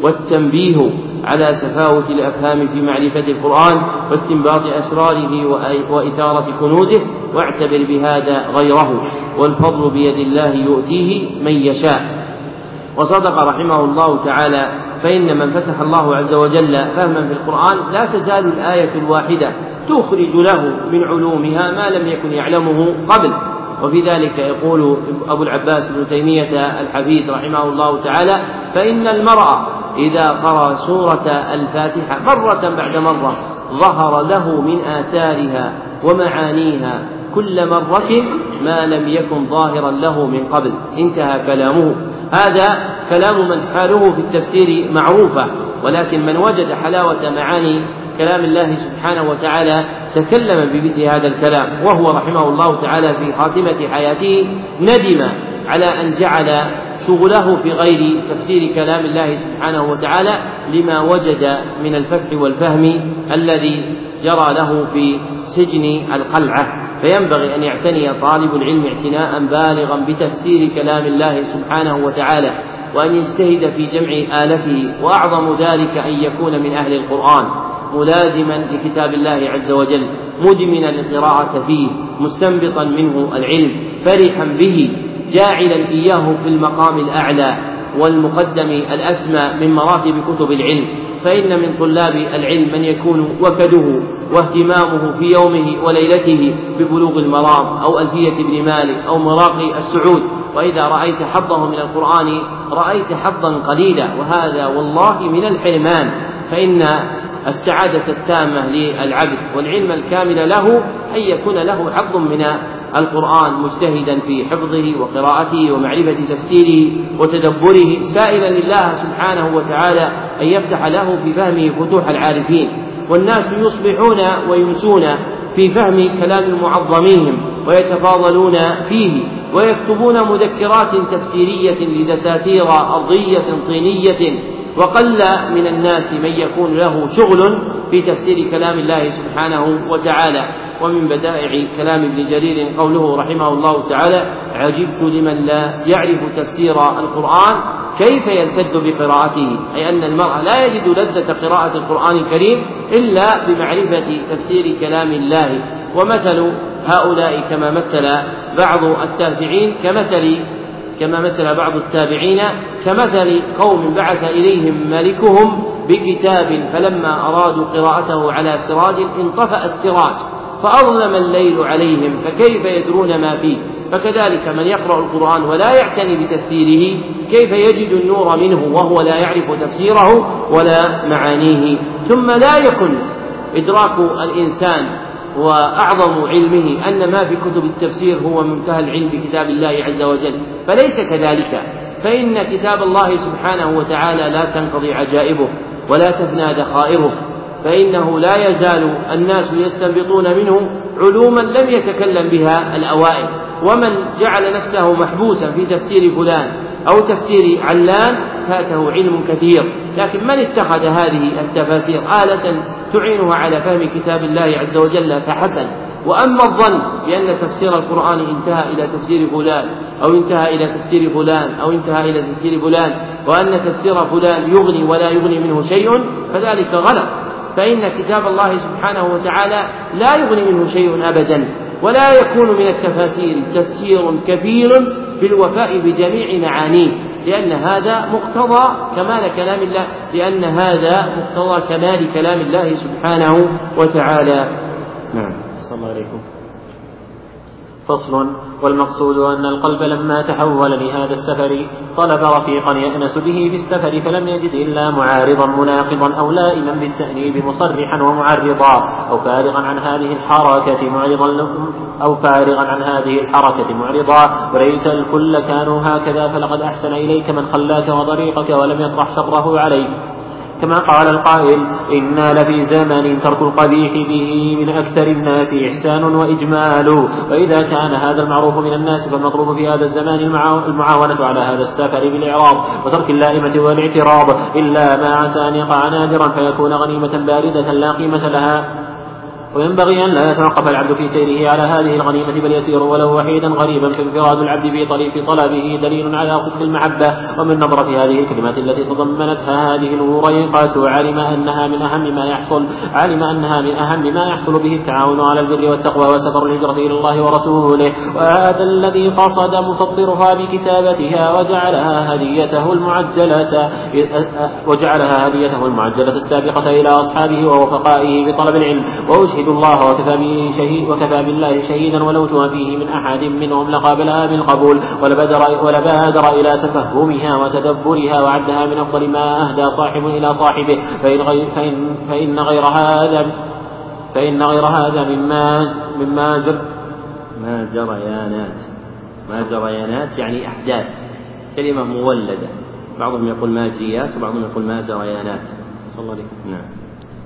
والتنبيه على تفاوت الأفهام في معرفة القرآن واستنباط أسراره وإثارة كنوزه، واعتبر بهذا غيره، والفضل بيد الله يؤتيه من يشاء. وصدق رحمه الله تعالى، فإن من فتح الله عز وجل فهما في القرآن لا تزال الآية الواحدة تخرج له من علومها ما لم يكن يعلمه قبل. وفي ذلك يقول أبو العباس ابن تيمية الحفيد رحمه الله تعالى: فإن المرء إذا قرأ سورة الفاتحة مرة بعد مرة ظهر له من آثارها ومعانيها كل مرة ما لم يكن ظاهرا له من قبل. انتهى كلامه. هذا كلام من حاله في التفسير معروفة، ولكن من وجد حلاوة معاني كلام الله سبحانه وتعالى تكلم بمثل هذا الكلام. وهو رحمه الله تعالى في خاتمة حياته ندم على أن جعل شغله في غير تفسير كلام الله سبحانه وتعالى لما وجد من الفتح والفهم الذي جرى له في سجن القلعة. فينبغي أن يعتني طالب العلم اعتناء بالغا بتفسير كلام الله سبحانه وتعالى، وأن يجتهد في جمع آلته، وأعظم ذلك أن يكون من أهل القرآن ملازما لكتاب الله عز وجل، مدمنا القراءة فيه، مستنبطا منه العلم، فرحا به، جاعلا إياه في المقام الأعلى والمقدم الأسمى من مراتب كتب العلم. فإن من طلاب العلم من يكون وكده واهتمامه في يومه وليلته ببلوغ المرام أو ألفية ابن مالك أو مراقي السعود، وإذا رأيت حظه من القرآن رأيت حظا قليلا، وهذا والله من الحرمان. فإن السعادة التامة للعبد والعلم الكامل له أن يكون له حظ من القرآن، مجتهدا في حفظه وقراءته ومعرفة تفسيره وتدبره، سائلا لله سبحانه وتعالى أن يفتح له في فهمه فتوح العارفين. والناس يصبحون ويمسون في فهم كلام معظميهم ويتفاضلون فيه، ويكتبون مذكرات تفسيرية لدساتير أرضية طينية، وقل من الناس من يكون له شغل في تفسير كلام الله سبحانه وتعالى. ومن بدائع كلام ابن جرير قوله رحمه الله تعالى: عجبت لمن لا يعرف تفسير القرآن كيف يلتذ بقراءته، أي أن المرء لا يجد لذة قراءة القرآن الكريم إلا بمعرفة تفسير كلام الله. ومثل هؤلاء كما مثل بعض التابعين كمثل كما مثل بعض التابعين كمثل قوم بعث إليهم ملكهم بكتاب فلما أرادوا قراءته على سراج انطفأ السراج فأظلم الليل عليهم فكيف يدرون ما فيه. فكذلك من يقرأ القرآن ولا يعتني بتفسيره كيف يجد النور منه وهو لا يعرف تفسيره ولا معانيه. ثم لا يكن إدراك الإنسان وأعظم علمه أن ما في كتب التفسير هو منتهى العلم بكتاب الله عز وجل، فليس كذلك. فإن كتاب الله سبحانه وتعالى لا تنقضي عجائبه ولا تفنى ذخائره، فإنه لا يزال الناس يستنبطون منه علوما لم يتكلم بها الأوائل. ومن جعل نفسه محبوسا في تفسير فلان أو تفسير علان فاته علم كثير، لكن من اتخذ هذه التفاسير آلة تعينها على فهم كتاب الله عز وجل فحسن. وأما الظن بأن تفسير القرآن انتهى إلى تفسير فلان أو انتهى إلى تفسير فلان أو انتهى إلى تفسير فلان، وأن تفسير فلان يغني ولا يغني منه شيء، فذلك غلط. فإن كتاب الله سبحانه وتعالى لا يغني منه شيء أبدا، ولا يكون من التفاسير تفسير كبير بالوفاء بجميع معانيه، لأن هذا مقتضى كمال كلام الله لأن هذا مقتضى كمال كلام الله سبحانه وتعالى. نعم. السلام عليكم. فصل. والمقصود أن القلب لما تحول لهذا السفر طلب رفيقا يأنس به في السفر فلم يجد إلا معارضا مناقضا أو لائما بالتأنيب مصرحا ومعرضا أو فارغا عن هذه الحركة معرضا أو فارغا عن هذه الحركة معرضا وليت الكل كانوا هكذا فلقد أحسن إليك من خلاك وطريقك ولم يطرح شره عليك. كما قال القائل: إنا لفي زمن ترك القبيح به من أكثر الناس إحسان وإجمال. وإذا كان هذا المعروف من الناس فالمطلوب في هذا الزمان المعاونة على هذا السفر بالإعراض وترك اللائمة والاعتراض، إلا ما عسى أن يقع نادرا فيكون غنيمة باردة لا قيمة لها وينبغي أن لا يتوقف العبد في سيره على هذه الغنيمة بل يسير ولو وحيدا غريبا، فانفراد العبد في طلبه دليل على صدق المحبة. ومن نظرة هذه الكلمات التي تضمنتها هذه الوريقات علم أنها من أهم ما يحصل علم أنها من أهم ما يحصل به التعاون على البر والتقوى وسفر الهجرة إلى الله ورسوله. وهذا الذي قصد مصدرها بكتابتها وجعلها هديته المعجلة وجعلها هديته المعجلة السابقة إلى أصحابه ووفقائه بطلب العلم. وأشهد الله وكفى به شهيد وكفى بالله شهيدا ولو فيه من أحد منهم لقابلها بالقبول ولبادر, ولبادر إلى تفهمها وتدبرها وعدها من أفضل ما أهدى صاحب إلى صاحبه. فإن غير, فإن فإن غير هذا فإن غير هذا مما مما جر ما جريانات ما جريانات يعني أحداث، كلمة مولدة، بعضهم يقول ماجيات وبعضهم يقول ما جريانات. صلى الله عليه وسلم. نعم.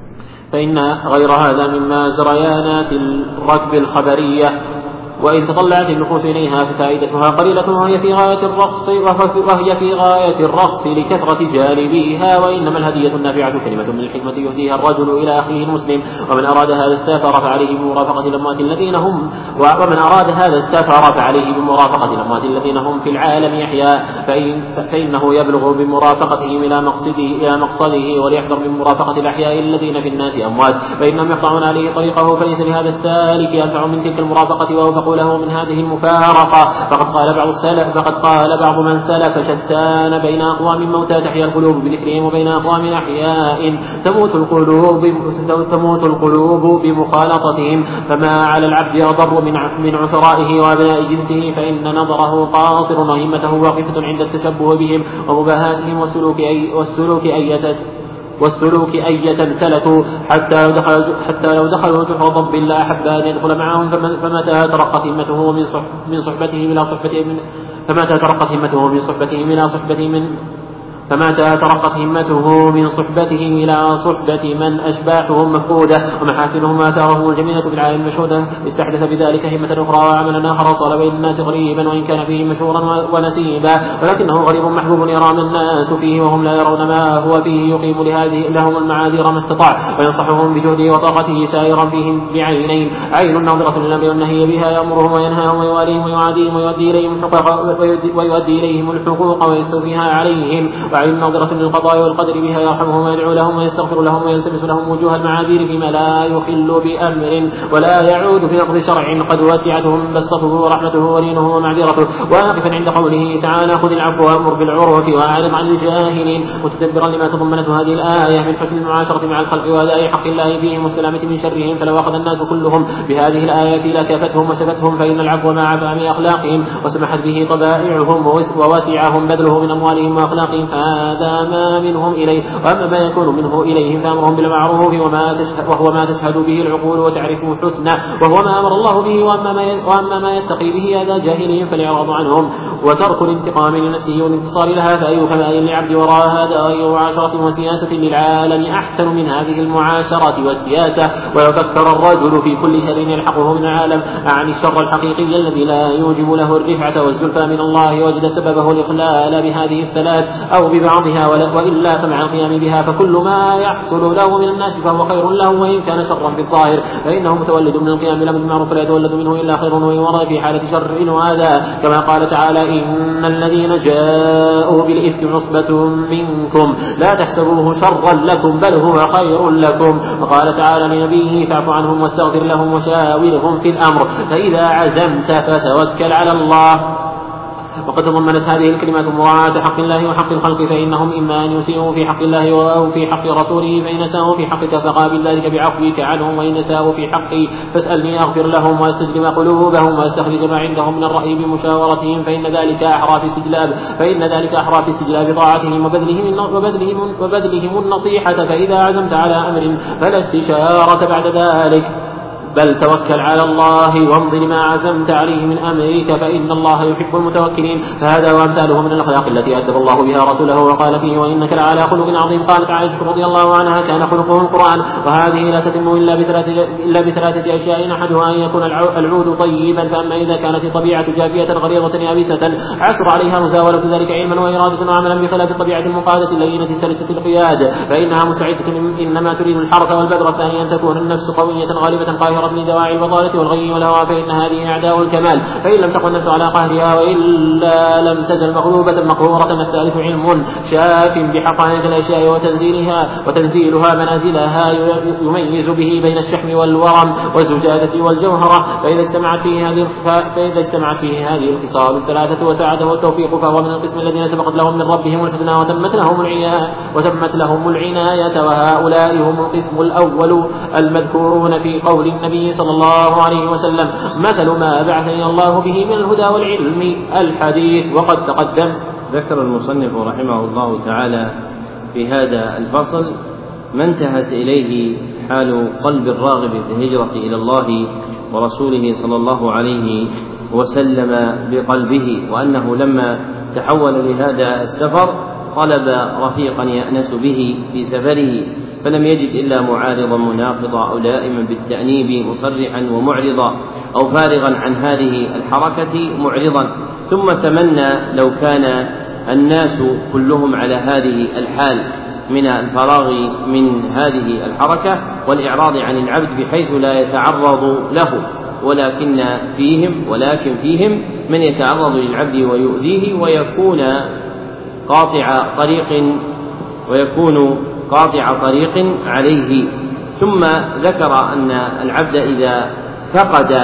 فإن غير هذا مما جريانات الركب الخبرية، وإن تطلعت النفوس إليها ففائدتها قليلة وهي في غاية الرقص وهي في غاية الرقص لكثرة جانبيها. وإنما الهدية النافعة كلمة من الحكمة يهديها الرجل إلى أخيه المسلم. ومن أراد هذا السفر فعليه بمرافقة الأموات الذين هم ومن أراد هذا السفر فعليه بمرافقة الأموات الذين هم في العالم يحيا، فإن فإنه يبلغ بمرافقتهم إلى مقصده إلى مقصده وليحذر من مرافقة الأحياء الذين في الناس أموات، فإنهم يقطعون عليه طريقه. فليس لهذا السالك أنفع من تلك المرافقة وأوفق له من هذه المفارقة. فقد قال بعض السلف فقد قال بعض من سلف شتان بين أقوام موتى تحيا القلوب بذكرهم وبين أقوام أحياء تموت القلوب تموت القلوب بمخالطتهم. فما على العبد أضر من من عثرائه وأبناء جنسه، فإن نظره قاصر وهمته واقفة عند التشبه بهم ومباهاتهم والسلوك أي والسلوك أي والسلوك أية سلكوا حتى لو دخلوا حتى لو دخلوا جحر ضب لا أحب أن يدخل معهم. فمتى ترقت همته من صحبتهم إلى صحبته من فمتى ترقت همته من صحبتهم إلى صحبته من فمتى ترقت همته من صحبتهم إلى صحبة من أشباحهم مفقودة ومحاسنهم آثارهم الجميلة في العالم مشهودة، استحدث بذلك همة أخرى وعملا آخر صار بين الناس غريبا وإن كان فيه مشهورا ونسيبا، ولكنه غريب محبوب يرام الناس فيه وهم لا يرون ما هو فيه. يقيم لهذه لهم المعاذير ما استطاع وينصحهم بجهده وطاقته سائرا فيهم بعينين: عين ناظرة للنبي والنهي بها يأمرهم وينهاهم ويواليهم ويعاديهم ويؤدي إليهم الحقوق ويؤدي إليهم الحقوق ويستوفيها عليهم، وعين ناظرة للقضاء والقدر بها يرحمهم ويدعو لهم ويستغفر لهم ويلتمس لهم وجوه المعاذير فيما لا يخل بأمر ولا يعود في نقض شرع قد وسعتهم بسطته ورحمته ولينه ومعذرته. واقفا عند قوله تعالى: خذ العفو وأمر بالعروة وأعرض عن الجاهلين، متدبرا لما تضمنته هذه الآية من حسن المعاشرة مع الخلق وأداء حق الله فيهم والسلامة من شرهم. فلو أخذ الناس كلهم بهذه الآية لكافتهم وشفتهم، فإن العفو مع عفام أخلاقهم وسمحت به طبائعهم ووسعهم بذله من أموالهم وأخلاقهم، فهذا ما منهم إليه. وأما ما يكون منه إليهم فأمرهم بالمعروف وما تشهد وهو ما تشهد به العقول وتعرفه حسنا، وهو ما أمر الله به. وأما ما وأما ما يتقي به أذى جاهلهم فالإعراض عنهم وترك الانتقام لنفسه والانتصار لها. فأي كمال لعبد وراء هذا أي معاشرة وسياسة للعالم أحسن من هذه المعاشرة والسياسة؟ ويفكر الرجل في كل شر يلحقه من العالم عن الشر الحقيقي الذي لا يوجب له الرفعة والزلفى من الله، وجد سببه الإخلال بهذه الثلاث أو ببعضها، وإلا فمع القيام بها فكل ما يحصل له من الناس فهو خير له وإن كان شرا في الظاهر، فإنه متولد من القيام بالأمر بالمعروف لا يتولد منه إلا خير وإن ورد في حالة شر وآذى، كما قال تعالى: إن الذين جاءوا بالإفك عصبة منكم لا تحسبوه شرا لكم بل هو خير لكم. وقال تعالى لنبيه: فاعف عنهم واستغفر لهم وشاورهم في الأمر فإذا عزمت فتوكل على الله. وقد تضمنت هذه الكلمات مراعاة حق الله وحق الخلق، فإنهم إما أن يسيئوا في حق الله أو في حق رسوله، فإن ساءوا في حقك فقابل ذلك بعفوك عنهم، وإن ساءوا في حقي فاسألني أغفر لهم وأستجلب قلوبهم وأستخرج ما عندهم من الرأي بمشاورتهم، فإن ذلك أحرى في استجلاب فإن ذلك أحرى في استجلاب طاعتهم وبذلهم وبذلهم وبذلهم النصيحة. فإذا عزمت على أمر فلا استشارة بعد ذلك بل توكل على الله وامض لما عزمت عليه من أمرك فإن الله يحب المتوكلين. فهذا وأمثاله من الأخلاق التي أدب الله بها رسوله وقال فيه وإنك لعلى خلق عظيم. قالت عائشة رضي الله عنها كان خلقه القرآن. وهذه لا تتم إلا بثلاثة, إلا بثلاثة أشياء أحدها أن يكون العود طيبا، فأما إذا كانت الطبيعة جافية غليظة يابسة عسر عليها مزاولة ذلك علما وإرادة وعملا بخلاف الطبيعة المقادة اللينة السلسة القياد فإنها مساعدة إنما تريد الحرث والبذر. ثانيا تكون النفس قوية غالبة قاهرة من دواعي البطالة والغي والهوى فإن هذه أعداء الكمال، فإن لم تكن النفس على قهرها وإلا لم تزل مغلوبة مقهورة. الثالث علم شاف بحقائق الأشياء وتنزيلها وتنزيلها منازلها يميز به بين الشحم والورم والزجاجة والجوهرة، فإذا اجتمعت فيه هذه فإذا اجتمعت فيه هذه الخصال الثلاثة وساعده التوفيق فهو من القسم الذين سبقت لهم من ربهم الحسنى وتمت لهم العناية وتمت لهم العناية وهؤلاء هم القسم الأول المذكورون في قول النبي صلى الله عليه وسلم مثل ما بعثني الله به من الهدى والعلم الحديث. وقد تقدم. ذكر المصنف رحمه الله تعالى في هذا الفصل ما انتهت إليه حال قلب الراغب في الهجرة إلى الله ورسوله صلى الله عليه وسلم بقلبه، وأنه لما تحول لهذا السفر طلب رفيقا يأنس به في سفره فلم يجد إلا معارضا مناقضا أو لائما بالتأنيب مصرحا ومعرضا أو فارغا عن هذه الحركة معرضا، ثم تمنى لو كان الناس كلهم على هذه الحال من الفراغ من هذه الحركة والإعراض عن العبد بحيث لا يتعرض له، ولكن فيهم ولكن فيهم من يتعرض للعبد ويؤذيه ويكون قاطع طريق ويكون قاطع طريق عليه. ثم ذكر أن العبد إذا فقد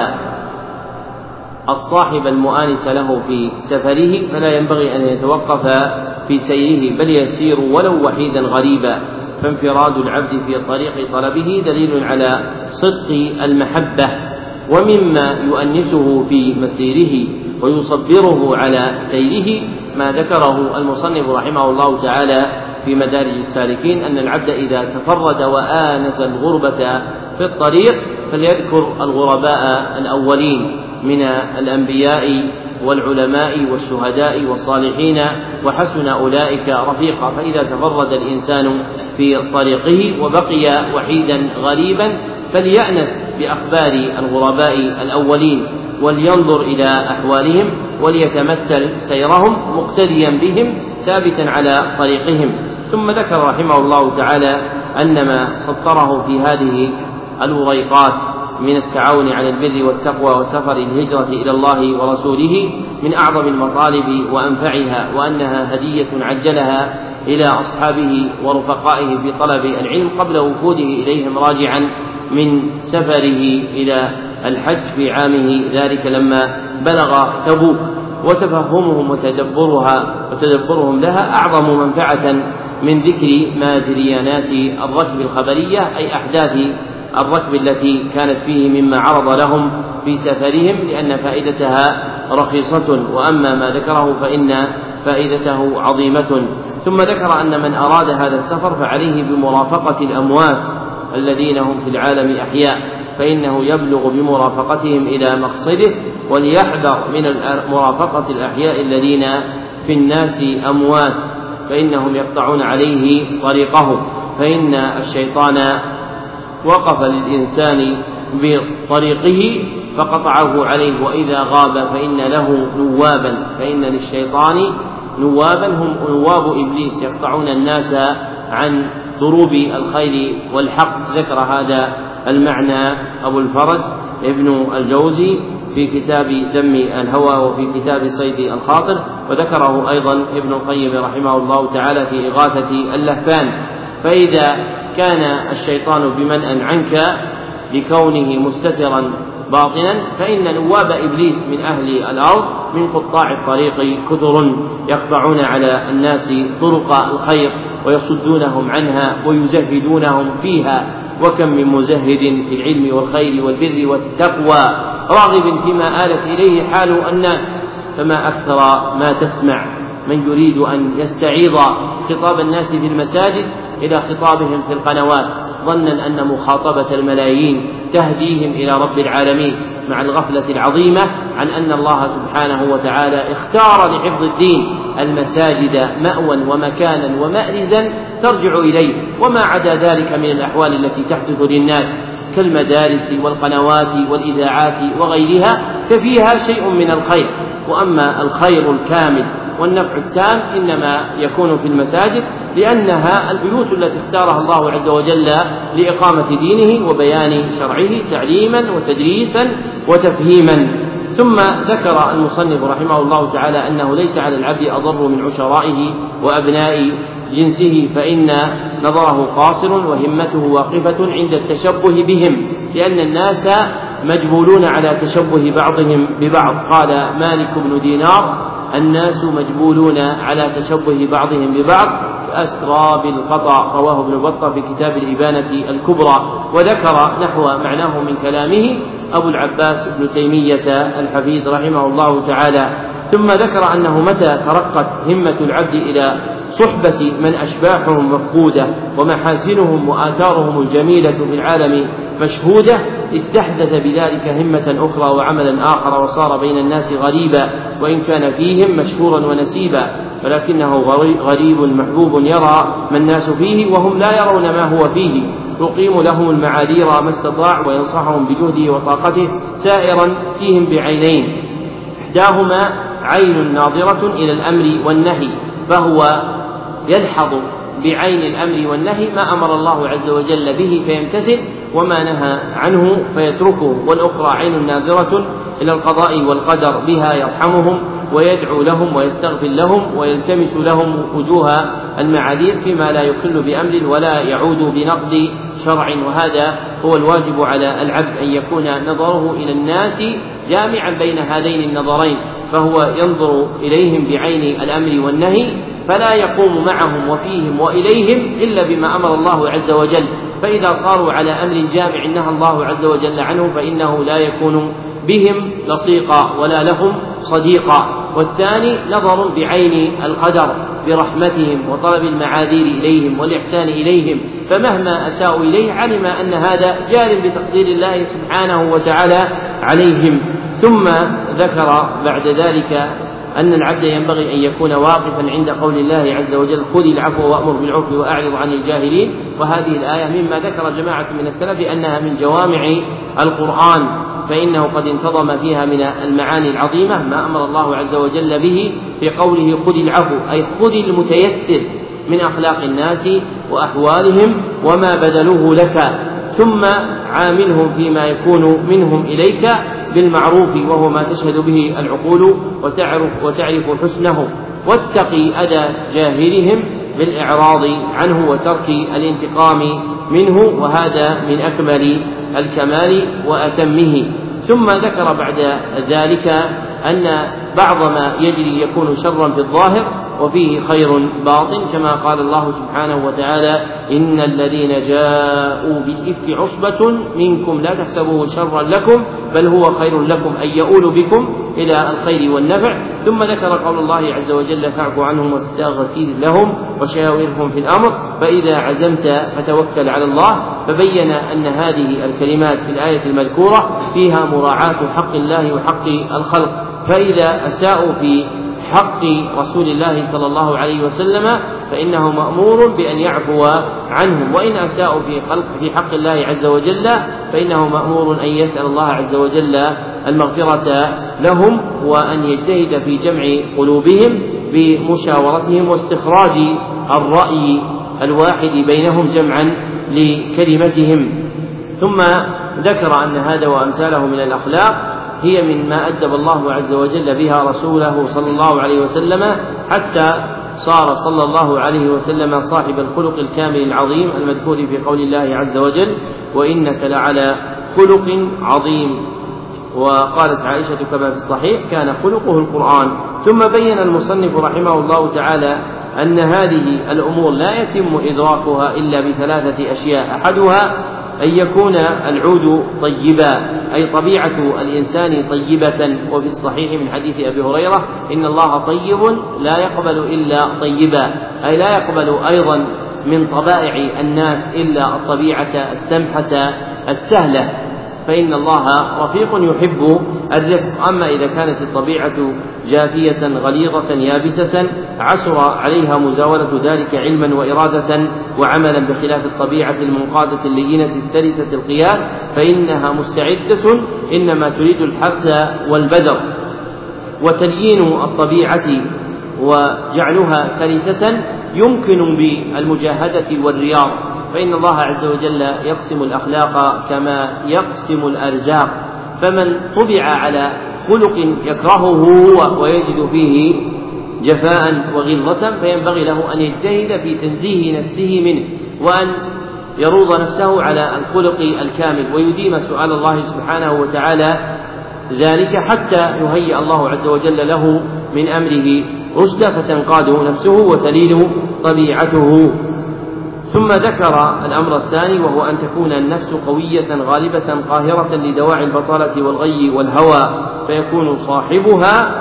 الصاحب المؤانس له في سفره فلا ينبغي أن يتوقف في سيره بل يسير ولو وحيدا غريبا، فانفراد العبد في طريق طلبه دليل على صدق المحبة. ومما يؤنسه في مسيره ويصبره على سيره ما ذكره المصنف رحمه الله تعالى في مدارج السالكين أن العبد إذا تفرد وآنس الغربة في الطريق فليذكر الغرباء الأولين من الأنبياء والعلماء والشهداء والصالحين وحسن أولئك رفيقا. فإذا تفرد الإنسان في طريقه وبقي وحيدا غريبا فليأنس بأخبار الغرباء الأولين ولينظر إلى أحوالهم وليتمثل سيرهم مقتديا بهم ثابتا على طريقهم. ثم ذكر رحمه الله تعالى أن ما سطره في هذه الوريقات من التعاون على البر والتقوى وسفر الهجرة إلى الله ورسوله من أعظم المطالب وأنفعها، وأنها هدية عجلها إلى أصحابه ورفقائه في طلب العلم قبل وفوده إليهم راجعا من سفره إلى الحج في عامه ذلك لما بلغ تبوك، وتفهمهم وتدبرها وتدبرهم لها أعظم منفعة من ذكر ما جريانات الركب الخبرية أي أحداث الركب التي كانت فيه مما عرض لهم في سفرهم، لأن فائدتها رخيصة، وأما ما ذكره فإن فائدته عظيمة. ثم ذكر أن من أراد هذا السفر فعليه بمرافقة الأموات الذين هم في العالم أحياء، فإنه يبلغ بمرافقتهم إلى مقصده، وليحذر من مرافقة الأحياء الذين في الناس أموات فإنهم يقطعون عليه طريقه، فإن الشيطان وقف للإنسان بطريقه فقطعه عليه، وإذا غاب فإن له نوابا، فإن للشيطان نوابا هم نواب إبليس يقطعون الناس عن ضروب الخير والحق. ذكر هذا المعنى أبو الفرج ابن الجوزي في كتاب ذم الهوى وفي كتاب صيد الخاطر، وذكره أيضا ابن القيم رحمه الله تعالى في إغاثة اللهفان. فإذا كان الشيطان بمنأ عنك لكونه مستترا باطنا فإن نواب إبليس من أهل الأرض من قطاع الطريق كثر يقطعون على الناس طرق الخير ويصدونهم عنها ويزهدونهم فيها، وكم من مزهد في العلم والخير والبر والتقوى راغب فيما آلت إليه حال الناس. فما أكثر ما تسمع من يريد أن يستعيض خطاب الناس في المساجد إلى خطابهم في القنوات ظنا أن مخاطبة الملايين تهديهم إلى رب العالمين، مع الغفلة العظيمة عن أن الله سبحانه وتعالى اختار لحفظ الدين المساجد مأوى ومكانا ومأرزا ترجع إليه، وما عدا ذلك من الأحوال التي تحدث للناس كالمدارس والقنوات والإذاعات وغيرها ففيها شيء من الخير، وأما الخير الكامل والنفع التام إنما يكون في المساجد، لأنها البيوت التي اختارها الله عز وجل لإقامة دينه وبيان شرعه تعليما وتدريسا وتفهيما. ثم ذكر المصنف رحمه الله تعالى أنه ليس على العبد أضر من عشرائه وأبناء جنسه، فإن نظره قاصر وهمته واقفة عند التشبه بهم، لأن الناس مجبولون على تشبه بعضهم ببعض. قال مالك بن دينار: الناس مجبولون على تشبه بعضهم ببعض كأسراب القطع، رواه ابن بطة في كتاب الإبانة الكبرى. وذكر نحو معناه من كلامه أبو العباس بن تيمية الحفيد رحمه الله تعالى. ثم ذكر أنه متى ترقت همة العبد إلى صحبة من أشباحهم مفقودة ومحاسنهم وآثارهم الجميلة في العالم مشهودة، استحدث بذلك همة أخرى وعملا آخر، وصار بين الناس غريبا وإن كان فيهم مشهورا ونسيبا، ولكنه غريب محبوب يرى ما الناس فيه وهم لا يرون ما هو فيه، يقيم لهم المعاذير ما استطاع وينصحهم بجهده وطاقته، سائرا فيهم بعينين، إحداهما عين ناظرة إلى الأمر والنهي، فهو يلحظ بعين الأمر والنهي ما أمر الله عز وجل به فيمتثل، وما نهى عنه فيتركه، والأخرى عين ناظرة إلى القضاء والقدر، بها يرحمهم ويدعو لهم ويستغفر لهم ويلتمس لهم وجوه المعاذير فيما لا يخل بأمر ولا يعود بنقد شرع. وهذا هو الواجب على العبد، أن يكون نظره إلى الناس جامعا بين هذين النظرين، فهو ينظر إليهم بعين الأمر والنهي، فلا يقوم معهم وفيهم وإليهم إلا بما أمر الله عز وجل، فإذا صاروا على أمر جامع نهى الله عز وجل عنه فإنه لا يكون بهم لصيقا ولا لهم صديقا. والثاني نظر بعين القدر برحمتهم وطلب المعاذير إليهم والإحسان إليهم، فمهما أساءوا إليه علم أن هذا جار بتقدير الله سبحانه وتعالى عليهم. ثم ذكر بعد ذلك أن العبد ينبغي أن يكون واقفا عند قول الله عز وجل: خذ العفو وأمر بالعرف وأعرض عن الجاهلين. وهذه الآية مما ذكر جماعة من السلف أنها من جوامع القرآن، فإنه قد انتظم فيها من المعاني العظيمة ما أمر الله عز وجل به في قوله: خذ العفو، أي خذ المتيسر من أخلاق الناس وأحوالهم وما بذلوه لك، ثم عاملهم فيما يكون منهم إليك بالمعروف، وهو ما تشهد به العقول وتعرف, وتعرف حسنه، واتقي أذى جاهلهم بالإعراض عنه وترك الانتقام منه، وهذا من أكمل الكمال وأتمه. ثم ذكر بعد ذلك أن بعض ما يجري يكون شرا في الظاهر وفيه خير باطن، كما قال الله سبحانه وتعالى: إن الذين جاءوا بالإفك عصبة منكم لا تحسبوه شرا لكم بل هو خير لكم، أن يؤول بكم إلى الخير والنفع. ثم ذكر قول الله عز وجل: فاعف عنهم واستغفر لهم وشاورهم في الأمر فإذا عزمت فتوكل على الله. فبين أن هذه الكلمات في الآية المذكورة فيها مراعاة حق الله وحق الخلق، فإذا أساءوا في حق رسول الله صلى الله عليه وسلم فإنه مأمور بأن يعفو عنهم، وإن أساءوا في خلق في حق الله عز وجل فإنه مأمور أن يسأل الله عز وجل المغفرة لهم، وأن يجتهد في جمع قلوبهم بمشاورتهم واستخراج الرأي الواحد بينهم جمعا لكلمتهم. ثم ذكر أن هذا وأمثاله من الأخلاق هي من ما أدب الله عز وجل بها رسوله صلى الله عليه وسلم، حتى صار صلى الله عليه وسلم صاحب الخلق الكامل العظيم المذكور في قول الله عز وجل: وإنك لعلى خلق عظيم. وقالت عائشة كما في الصحيح: كان خلقه القرآن. ثم بين المصنف رحمه الله تعالى أن هذه الأمور لا يتم إدراكها إلا بثلاثة أشياء: أحدها أن يكون العود طيبا، أي طبيعة الإنسان طيبة، وفي الصحيح من حديث أبي هريرة: إن الله طيب لا يقبل إلا طيبا، أي لا يقبل أيضا من طبائع الناس إلا الطبيعة السمحة السهلة. فإن الله رفيق يحب الرفق. أما إذا كانت الطبيعة جافية غليظة يابسة عسر عليها مزاولة ذلك علما وإرادة وعملا، بخلاف الطبيعة المنقادة اللينة السلسة القياد فإنها مستعدة إنما تريد الحث والبذر. وتليين الطبيعة وجعلها سلسة يمكن بالمجاهدة والرياض، فإن الله عز وجل يقسم الأخلاق كما يقسم الأرزاق، فمن طبع على خلق يكرهه ويجد فيه جفاء وغلظة فينبغي له أن يجتهد في تنزيه نفسه منه، وأن يروض نفسه على الخلق الكامل، ويديم سؤال الله سبحانه وتعالى ذلك حتى يهيئ الله عز وجل له من أمره رشدا فتنقاد نفسه وتلين طبيعته. ثم ذكر الأمر الثاني وهو أن تكون النفس قوية غالبة قاهرة لدواعي البطالة والغي والهوى، فيكون صاحبها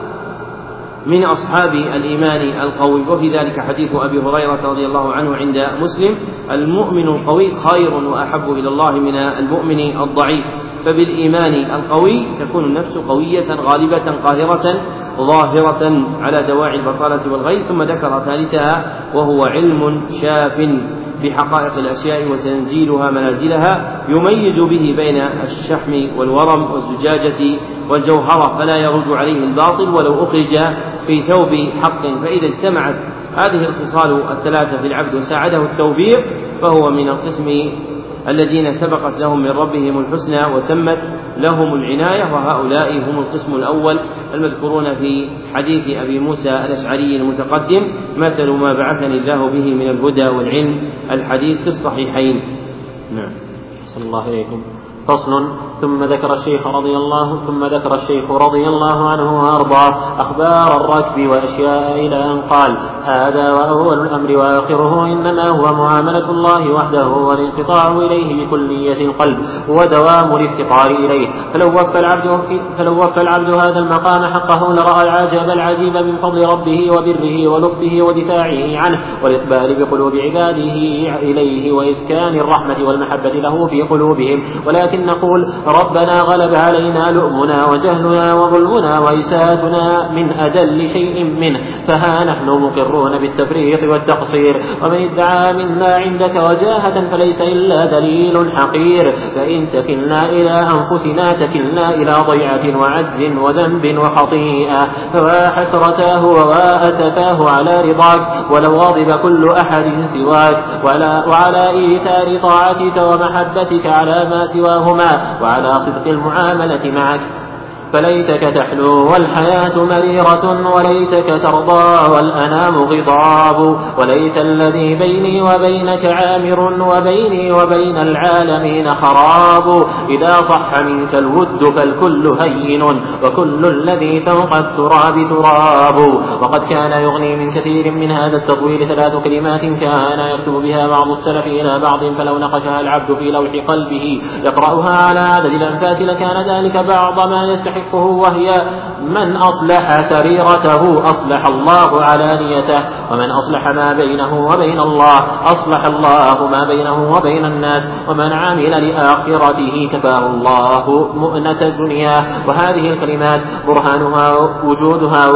من أصحاب الإيمان القوي. وفي ذلك حديث أبي هريرة رضي الله عنه عند مسلم: المؤمن القوي خير وأحب إلى الله من المؤمن الضعيف. فبالإيمان القوي تكون النفس قوية غالبة قاهرة ظاهرة على دواعي البطالة والغي. ثم ذكر ثالثها وهو علم شاف بحقائق الأشياء وتنزيلها منازلها يميز به بين الشحم والورم والزجاجة والجوهرة، فلا يرج عليه الباطل ولو أخرج في ثوب حق. فإذا اجتمعت هذه الخصال الثلاثة في العبد وساعده التوفيق فهو من القسم الذين سبقت لهم من ربهم الحسنى وتمت لهم العناية، وهؤلاء هم القسم الأول المذكورون في حديث أبي موسى الأشعري المتقدم: مثل ما بعثني الله به من الهدى والعلم، الحديث في الصحيحين. نعم. أحسن الله إليكم. فصل. ثم ذكر الشيخ رضي الله ثم ذكر الشيخ رضي الله عنه وأرضاه أخبار الركب وأشياء إلى أن قال: هذا وأول الأمر وآخره إنما هو معاملة الله وحده والانقطاع إليه بكلية القلب ودوام الافتقار إليه. فلو وفى العبد فلو وفى العبد هذا المقام حقه لرأى العجب العجيب من فضل ربه وبره ولطفه ودفاعه عنه والإقبال بقلوب عباده إليه وإسكان الرحمة والمحبة له في قلوبهم. ولكن نقول: ربنا غلب علينا لؤمنا وجهلنا وظلمنا وإساءتنا من أدل شيء منه، فها نحن مقرون بالتفريط والتقصير. ومن ادعى منا عندك وجاهة فليس إلا دليل حقير، فإن تكلنا إلى أنفسنا تكلنا إلى ضيعة وعجز وذنب وخطيئة، فوا حسرتاه ووا أسفاه على رضاك ولو غضب كل أحد سواك، وعلى إيثار طاعتك ومحبتك على ما سواهما، وعلى صدق المعاملة معك. فليتك تحلو والحياة مريرة وليتك ترضى والأنام غضاب، وليس الذي بيني وبينك عامر وبيني وبين العالمين خراب. إذا صح منك الود فالكل هين وكل الذي فوق التراب تراب. وقد كان يغني من كثير من هذا التطويل ثلاث كلمات كان يكتب بها بعض السلف إلى بعض، فلو نقشها العبد في لوح قلبه يقرأها على عدد الأنفاس لكان ذلك بعض ما يستحق، وهي: من أصلح سريرته أصلح الله علانيته، ومن أصلح ما بينه وبين الله أصلح الله ما بينه وبين الناس، ومن عمل لآخرته كفاه الله مؤنة الدنيا. وهذه الكلمات برهانها وجودها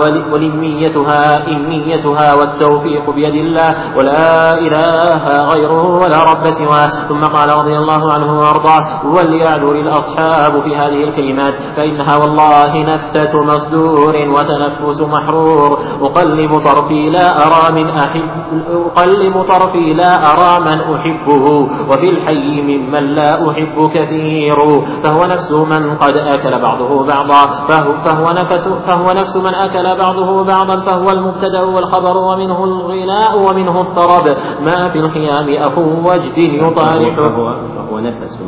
ولميتها إنيتها والتوفيق بيد الله، ولا إله غيره ولا رب سواه. ثم قال رضي الله عنه وارضاه: وليعذر الأصحاب في هذه الكلمات فإنها والله نفتة مصدور وتنفس محرور. أقلب طرفي لا أرى من أحب أقلب طرفي لا أرى من أحبه، وفي الحي ممن لا أحب كثير. فهو نفس من قد أكل بعضه بعضا فهو, فهو, نفس فهو نفس من أكل بعضه بعضا، فهو المبتدأ والخبر ومنه الغناء ومنه الطرب. ما في الخيام أخو وجد يطارح فهو, فهو نفس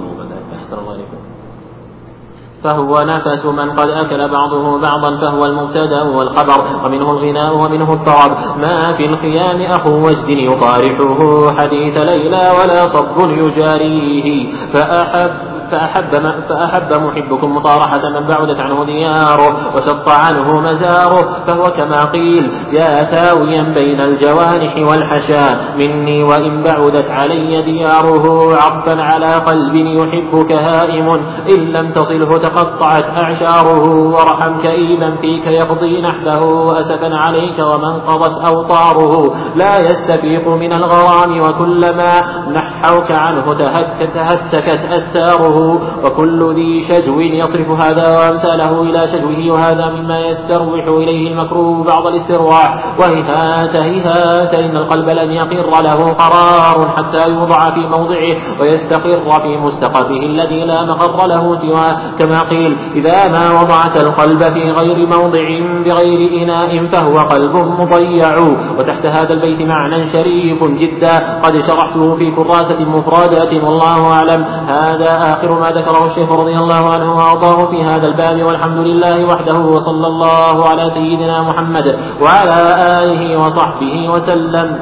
فهو نفس من قد أكل بعضه بعضا، فهو المبتدأ والخبر ومنه الغناء ومنه الطرب. ما في الخيام أخو وجد يطارحه حديث ليلى ولا صب يجاريه، فأحب فأحب, فأحب محبكم مطارحة من بعدت عنه دياره وشط عنه مزاره، فهو كما قيل يا تاويا بين الجوانح والحشا مني وإن بعدت علي دياره، عطفا على قلب يحبك هائم إن لم تصله تقطعت أعشاره، ورحم كئيبا فيك يقضي نحبه أسفا عليك ومن قضت أوطاره، لا يستفيق من الغرام وكلما نحوك عنه تهتكت أستاره، وكل ذي شجو يصرف هذا وأمثاله إلى شجوه، وهذا مما يستروح إليه المكروه بعض الاسترواح، وهيهات هيهات إن القلب لن يقر له قرار حتى يوضع في موضعه ويستقر في مستقره الذي لا مقر له سواه، كما قيل إذا ما وضعت القلب في غير موضع بغير إناء فهو قلب مضيع. وتحت هذا البيت معنى شريف جدا قد شرحته في كراسة مفردات والله أعلم. هذا آخر ما ذكره الشيخ رضي الله عنه وأرضاه في هذا الباب، والحمد لله وحده، وصلى الله على سيدنا محمد وعلى آله وصحبه وسلم.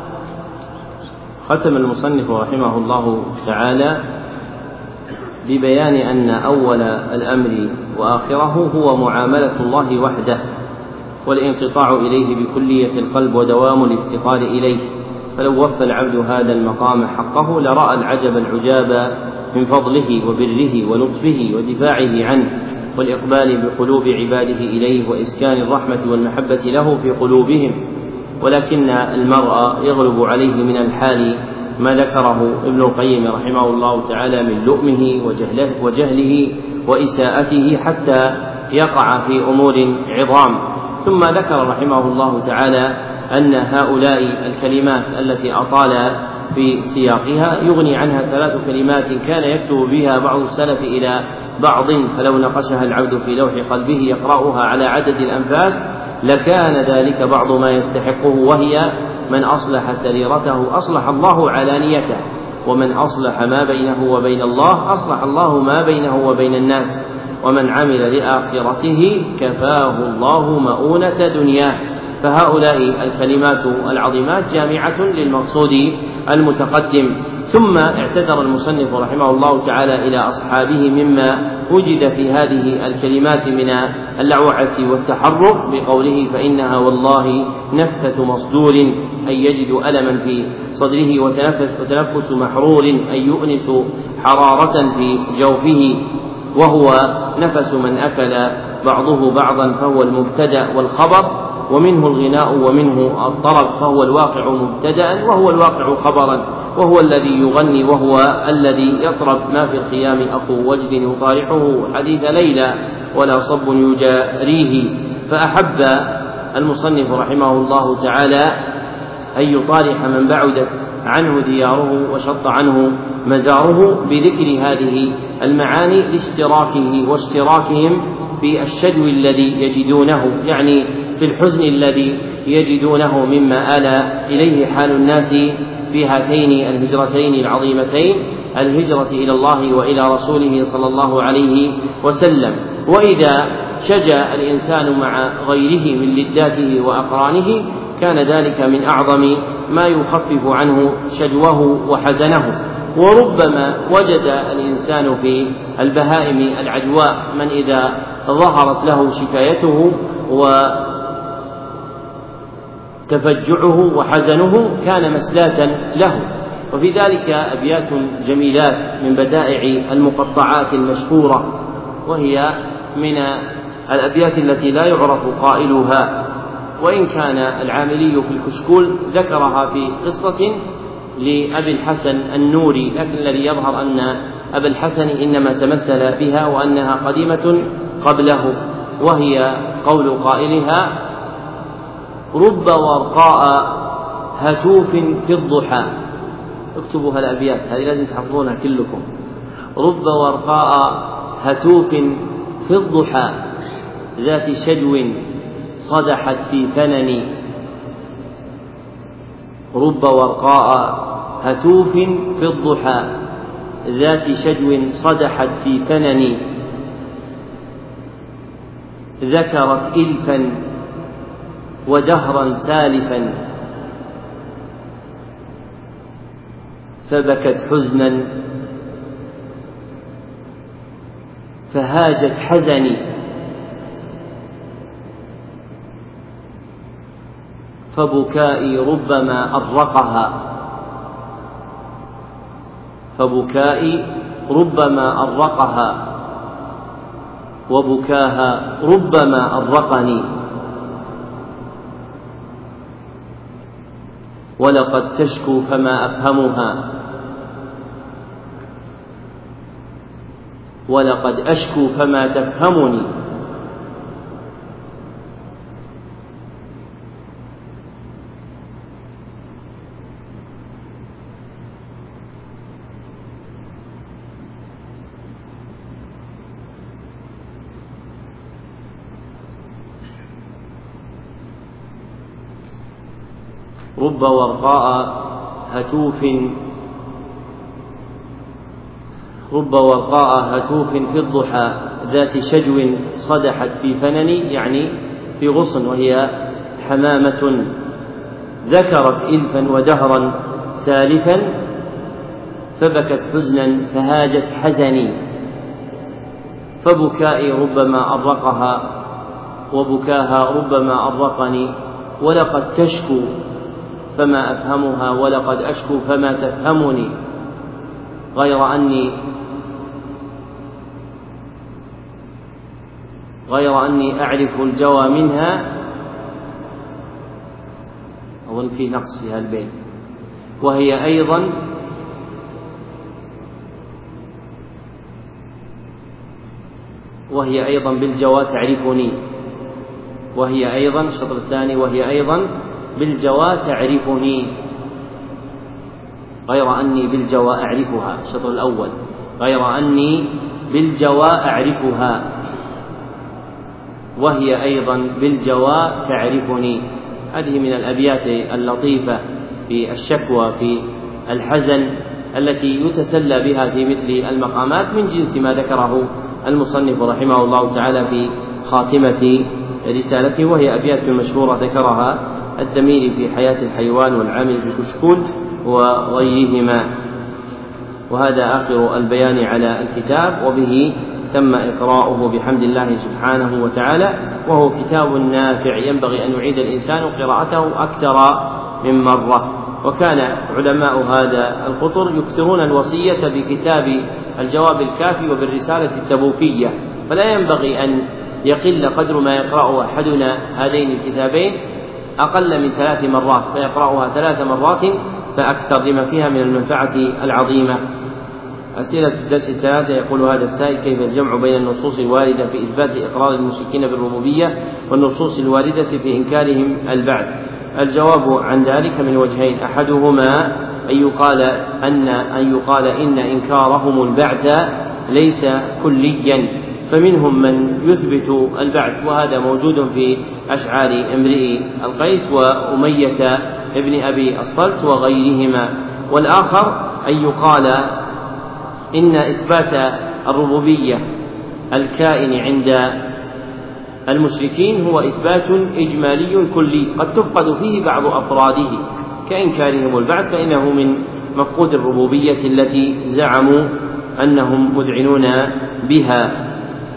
ختم المصنف رحمه الله تعالى ببيان أن أول الأمر وآخره هو معاملة الله وحده والانقطاع إليه بكلية القلب ودوام الافتقار إليه، فلو وفى العبد هذا المقام حقه لرأى العجب العجاب من فضله وبره ولطفه ودفاعه عنه والإقبال بقلوب عباده إليه وإسكان الرحمة والمحبة له في قلوبهم. ولكن المرء يغلب عليه من الحال ما ذكره ابن القيم رحمه الله تعالى من لؤمه وجهله, وجهله وإساءته حتى يقع في أمور عظام. ثم ذكر رحمه الله تعالى أن هؤلاء الكلمات التي أطال في سياقها يغني عنها ثلاث كلمات كان يكتب بها بعض السلف إلى بعض، فلو نقشها العبد في لوح قلبه يقرأها على عدد الأنفاس لكان ذلك بعض ما يستحقه، وهي من أصلح سريرته أصلح الله علانيته، ومن أصلح ما بينه وبين الله أصلح الله ما بينه وبين الناس، ومن عمل لآخرته كفاه الله مؤونة دنياه. فهؤلاء الكلمات العظيمات جامعة للمقصود المتقدم. ثم اعتذر المصنف رحمه الله تعالى إلى أصحابه مما وجد في هذه الكلمات من اللعوعة والتحرك بقوله فإنها والله نفثة مصدور أي يجد ألما في صدره، وتنفس محرور أي يؤنس حرارة في جوفه، وهو نفس من أكل بعضه بعضا فهو المبتدأ والخبر، ومنه الغناء ومنه الطرب فهو الواقع مبتدأ وهو الواقع خبرا، وهو الذي يغني وهو الذي يطرب. ما في الخيام أخو وجد يطارحه حديث ليلى ولا صب يجاريه. فأحب المصنف رحمه الله تعالى أن يطارح من بعدت عنه دياره وشط عنه مزاره بذكر هذه المعاني لاشتراكه واشتراكهم في الشدو الذي يجدونه، يعني في الحزن الذي يجدونه مما آل إليه حال الناس في هاتين الهجرتين العظيمتين، الهجرة إلى الله وإلى رسوله صلى الله عليه وسلم. وإذا شجا الإنسان مع غيره من لذاته وأقرانه كان ذلك من أعظم ما يخفف عنه شجوه وحزنه. وربما وجد الإنسان في البهائم العجواء من إذا ظهرت له شكايته وتفجعه وحزنه كان مسلاة له. وفي ذلك أبيات جميلات من بدائع المقطعات المشهورة، وهي من الأبيات التي لا يعرف قائلها، وإن كان العاملي في الكشكول ذكرها في قصة لأبي الحسن النوري، لكن الذي يظهر أن أبا الحسن إنما تمثل بها وأنها قديمة قبله، وهي قول قائلها رب ورقاء هتوف في الضحى. اكتبوا هالأبيات هذه لازم تحفظونها كلكم. رب ورقاء هتوف في الضحى ذات شجو صدحت في فنن. رب ورقاء هتوف في الضحى ذات شجو صدحت في فنن، ذكرت إلفا ودهرا سالفا فبكت حزنا فهاجت حزني فبكائي ربما أرقها فبكائي ربما أرقها وبكاها ربما أرقني ولقد تشكو فما أفهمها ولقد أشكو فما تفهمني رب ورقاء هتوف رب ورقاء هتوف في الضحى ذات شجو صدحت في فنني، يعني في غصن، وهي حمامة ذكرت إلفا ودهرا سالفا فبكت حزنا فهاجت حزني فبكائي ربما أرقها وبكاها ربما أرقني ولقد تشكو فما أفهمها ولقد أشكو فما تفهمني غير أني غير أني أعرف الجوى منها. أظن في نقص في هالبيت. وهي أيضا وهي أيضا بالجوى تعرفني وهي أيضا الشطر الثاني وهي أيضا بالجوى تعرفني غير أني بالجوى أعرفها. الشطر الأول غير أني بالجوى أعرفها وهي أيضا بالجوى تعرفني. هذه من الأبيات اللطيفة في الشكوى في الحزن التي يتسلى بها في مثل المقامات من جنس ما ذكره المصنف رحمه الله تعالى في خاتمة رسالته، وهي أبيات مشهورة ذكرها الدميري في حياة الحيوان والعامل في كشكول وغيرهما. وهذا آخر البيان على الكتاب، وبه تم إقراؤه بحمد الله سبحانه وتعالى، وهو كتاب نافع ينبغي أن يعيد الإنسان قراءته أكثر من مرة. وكان علماء هذا القطر يكثرون الوصية بكتاب الجواب الكافي وبالرسالة التبوكية، فلا ينبغي أن يقل قدر ما يقرأه أحدنا هذين الكتابين أقل من ثلاث مرات، فيقرأها ثلاث مرات فأكثر لما فيها من المنفعة العظيمة. أسئلة الدرس الثلاثة. يقول هذا السائل: كيف الجمع بين النصوص الواردة في إثبات إقرار المشركين بالربوبية والنصوص الواردة في إنكارهم البعث؟ الجواب عن ذلك من وجهين: أحدهما أن يقال أن أن يقال إن إنكارهم البعث ليس كليا، فمنهم من يثبت البعث، وهذا موجود في أشعار امرئ القيس وأمية ابن أبي الصلت وغيرهما. والآخر أن يقال إن إثبات الربوبية الكائن عند المشركين هو إثبات إجمالي كلي قد تفقد فيه بعض أفراده، كإنكارهم البعث فإنه من مفقود الربوبية التي زعموا أنهم مذعنون بها.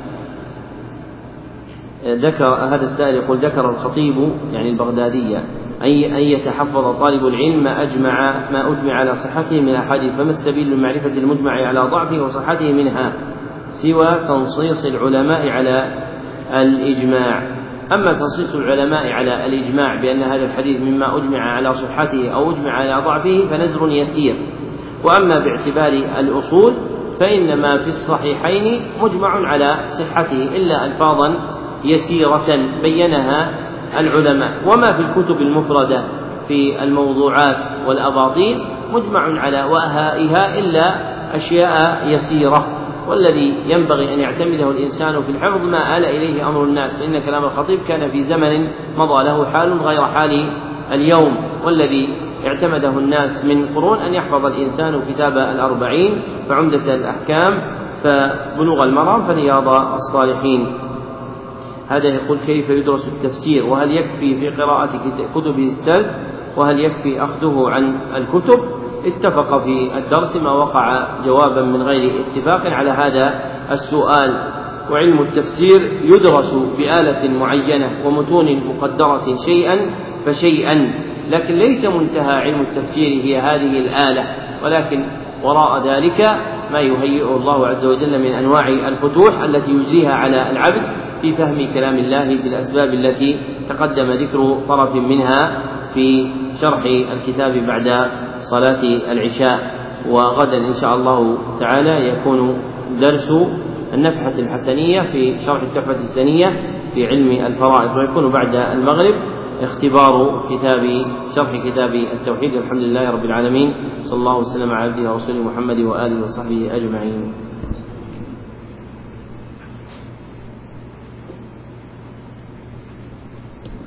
ذكر هذا السائل يقول: ذكر الخطيب يعني البغدادية أن يتحفظ طالب العلم ما أجمع ما أجمع على صحته من الأحاديث، فما السبيل لمعرفة المجمع على ضعفه وصحته منها سوى تنصيص العلماء على الإجماع؟ أما تنصيص العلماء على الإجماع بأن هذا الحديث مما أجمع على صحته أو أجمع على ضعفه فنزر يسير، وأما باعتبار الأصول فإن ما في الصحيحين مجمع على صحته إلا ألفاظا يسيرة بينها العلماء، وما في الكتب المفردة في الموضوعات والأباطيل مجمع على وهائها إلا أشياء يسيرة. والذي ينبغي أن يعتمده الإنسان في الحفظ ما آل إليه أمر الناس، فإن كلام الخطيب كان في زمن مضى له حال غير حال اليوم، والذي اعتمده الناس من قرون أن يحفظ الإنسان كتاب الأربعين فعمدة الأحكام فبلوغ المرام فرياض الصالحين. هذا يقول: كيف يدرس التفسير؟ وهل يكفي في قراءة كتبه السلف؟ وهل يكفي أخذه عن الكتب؟ اتفق في الدرس ما وقع جوابا من غير اتفاق على هذا السؤال. وعلم التفسير يدرس بآلة معينة ومتون مقدرة شيئا فشيئا، لكن ليس منتهى علم التفسير هي هذه الآلة، ولكن وراء ذلك ما يهيئه الله عز وجل من أنواع الفتوح التي يجريها على العبد في فهم كلام الله بالأسباب التي تقدم ذكر طرف منها في شرح الكتاب بعد صلاة العشاء. وغدا إن شاء الله تعالى يكون درس النفحة الحسنية في شرح التحفة السنية في علم الفرائض، ويكون بعد المغرب اختبار كتاب شرح كتاب التوحيد. الحمد لله رب العالمين، صلى الله وسلم على عبده ورسوله محمد وآله وصحبه أجمعين.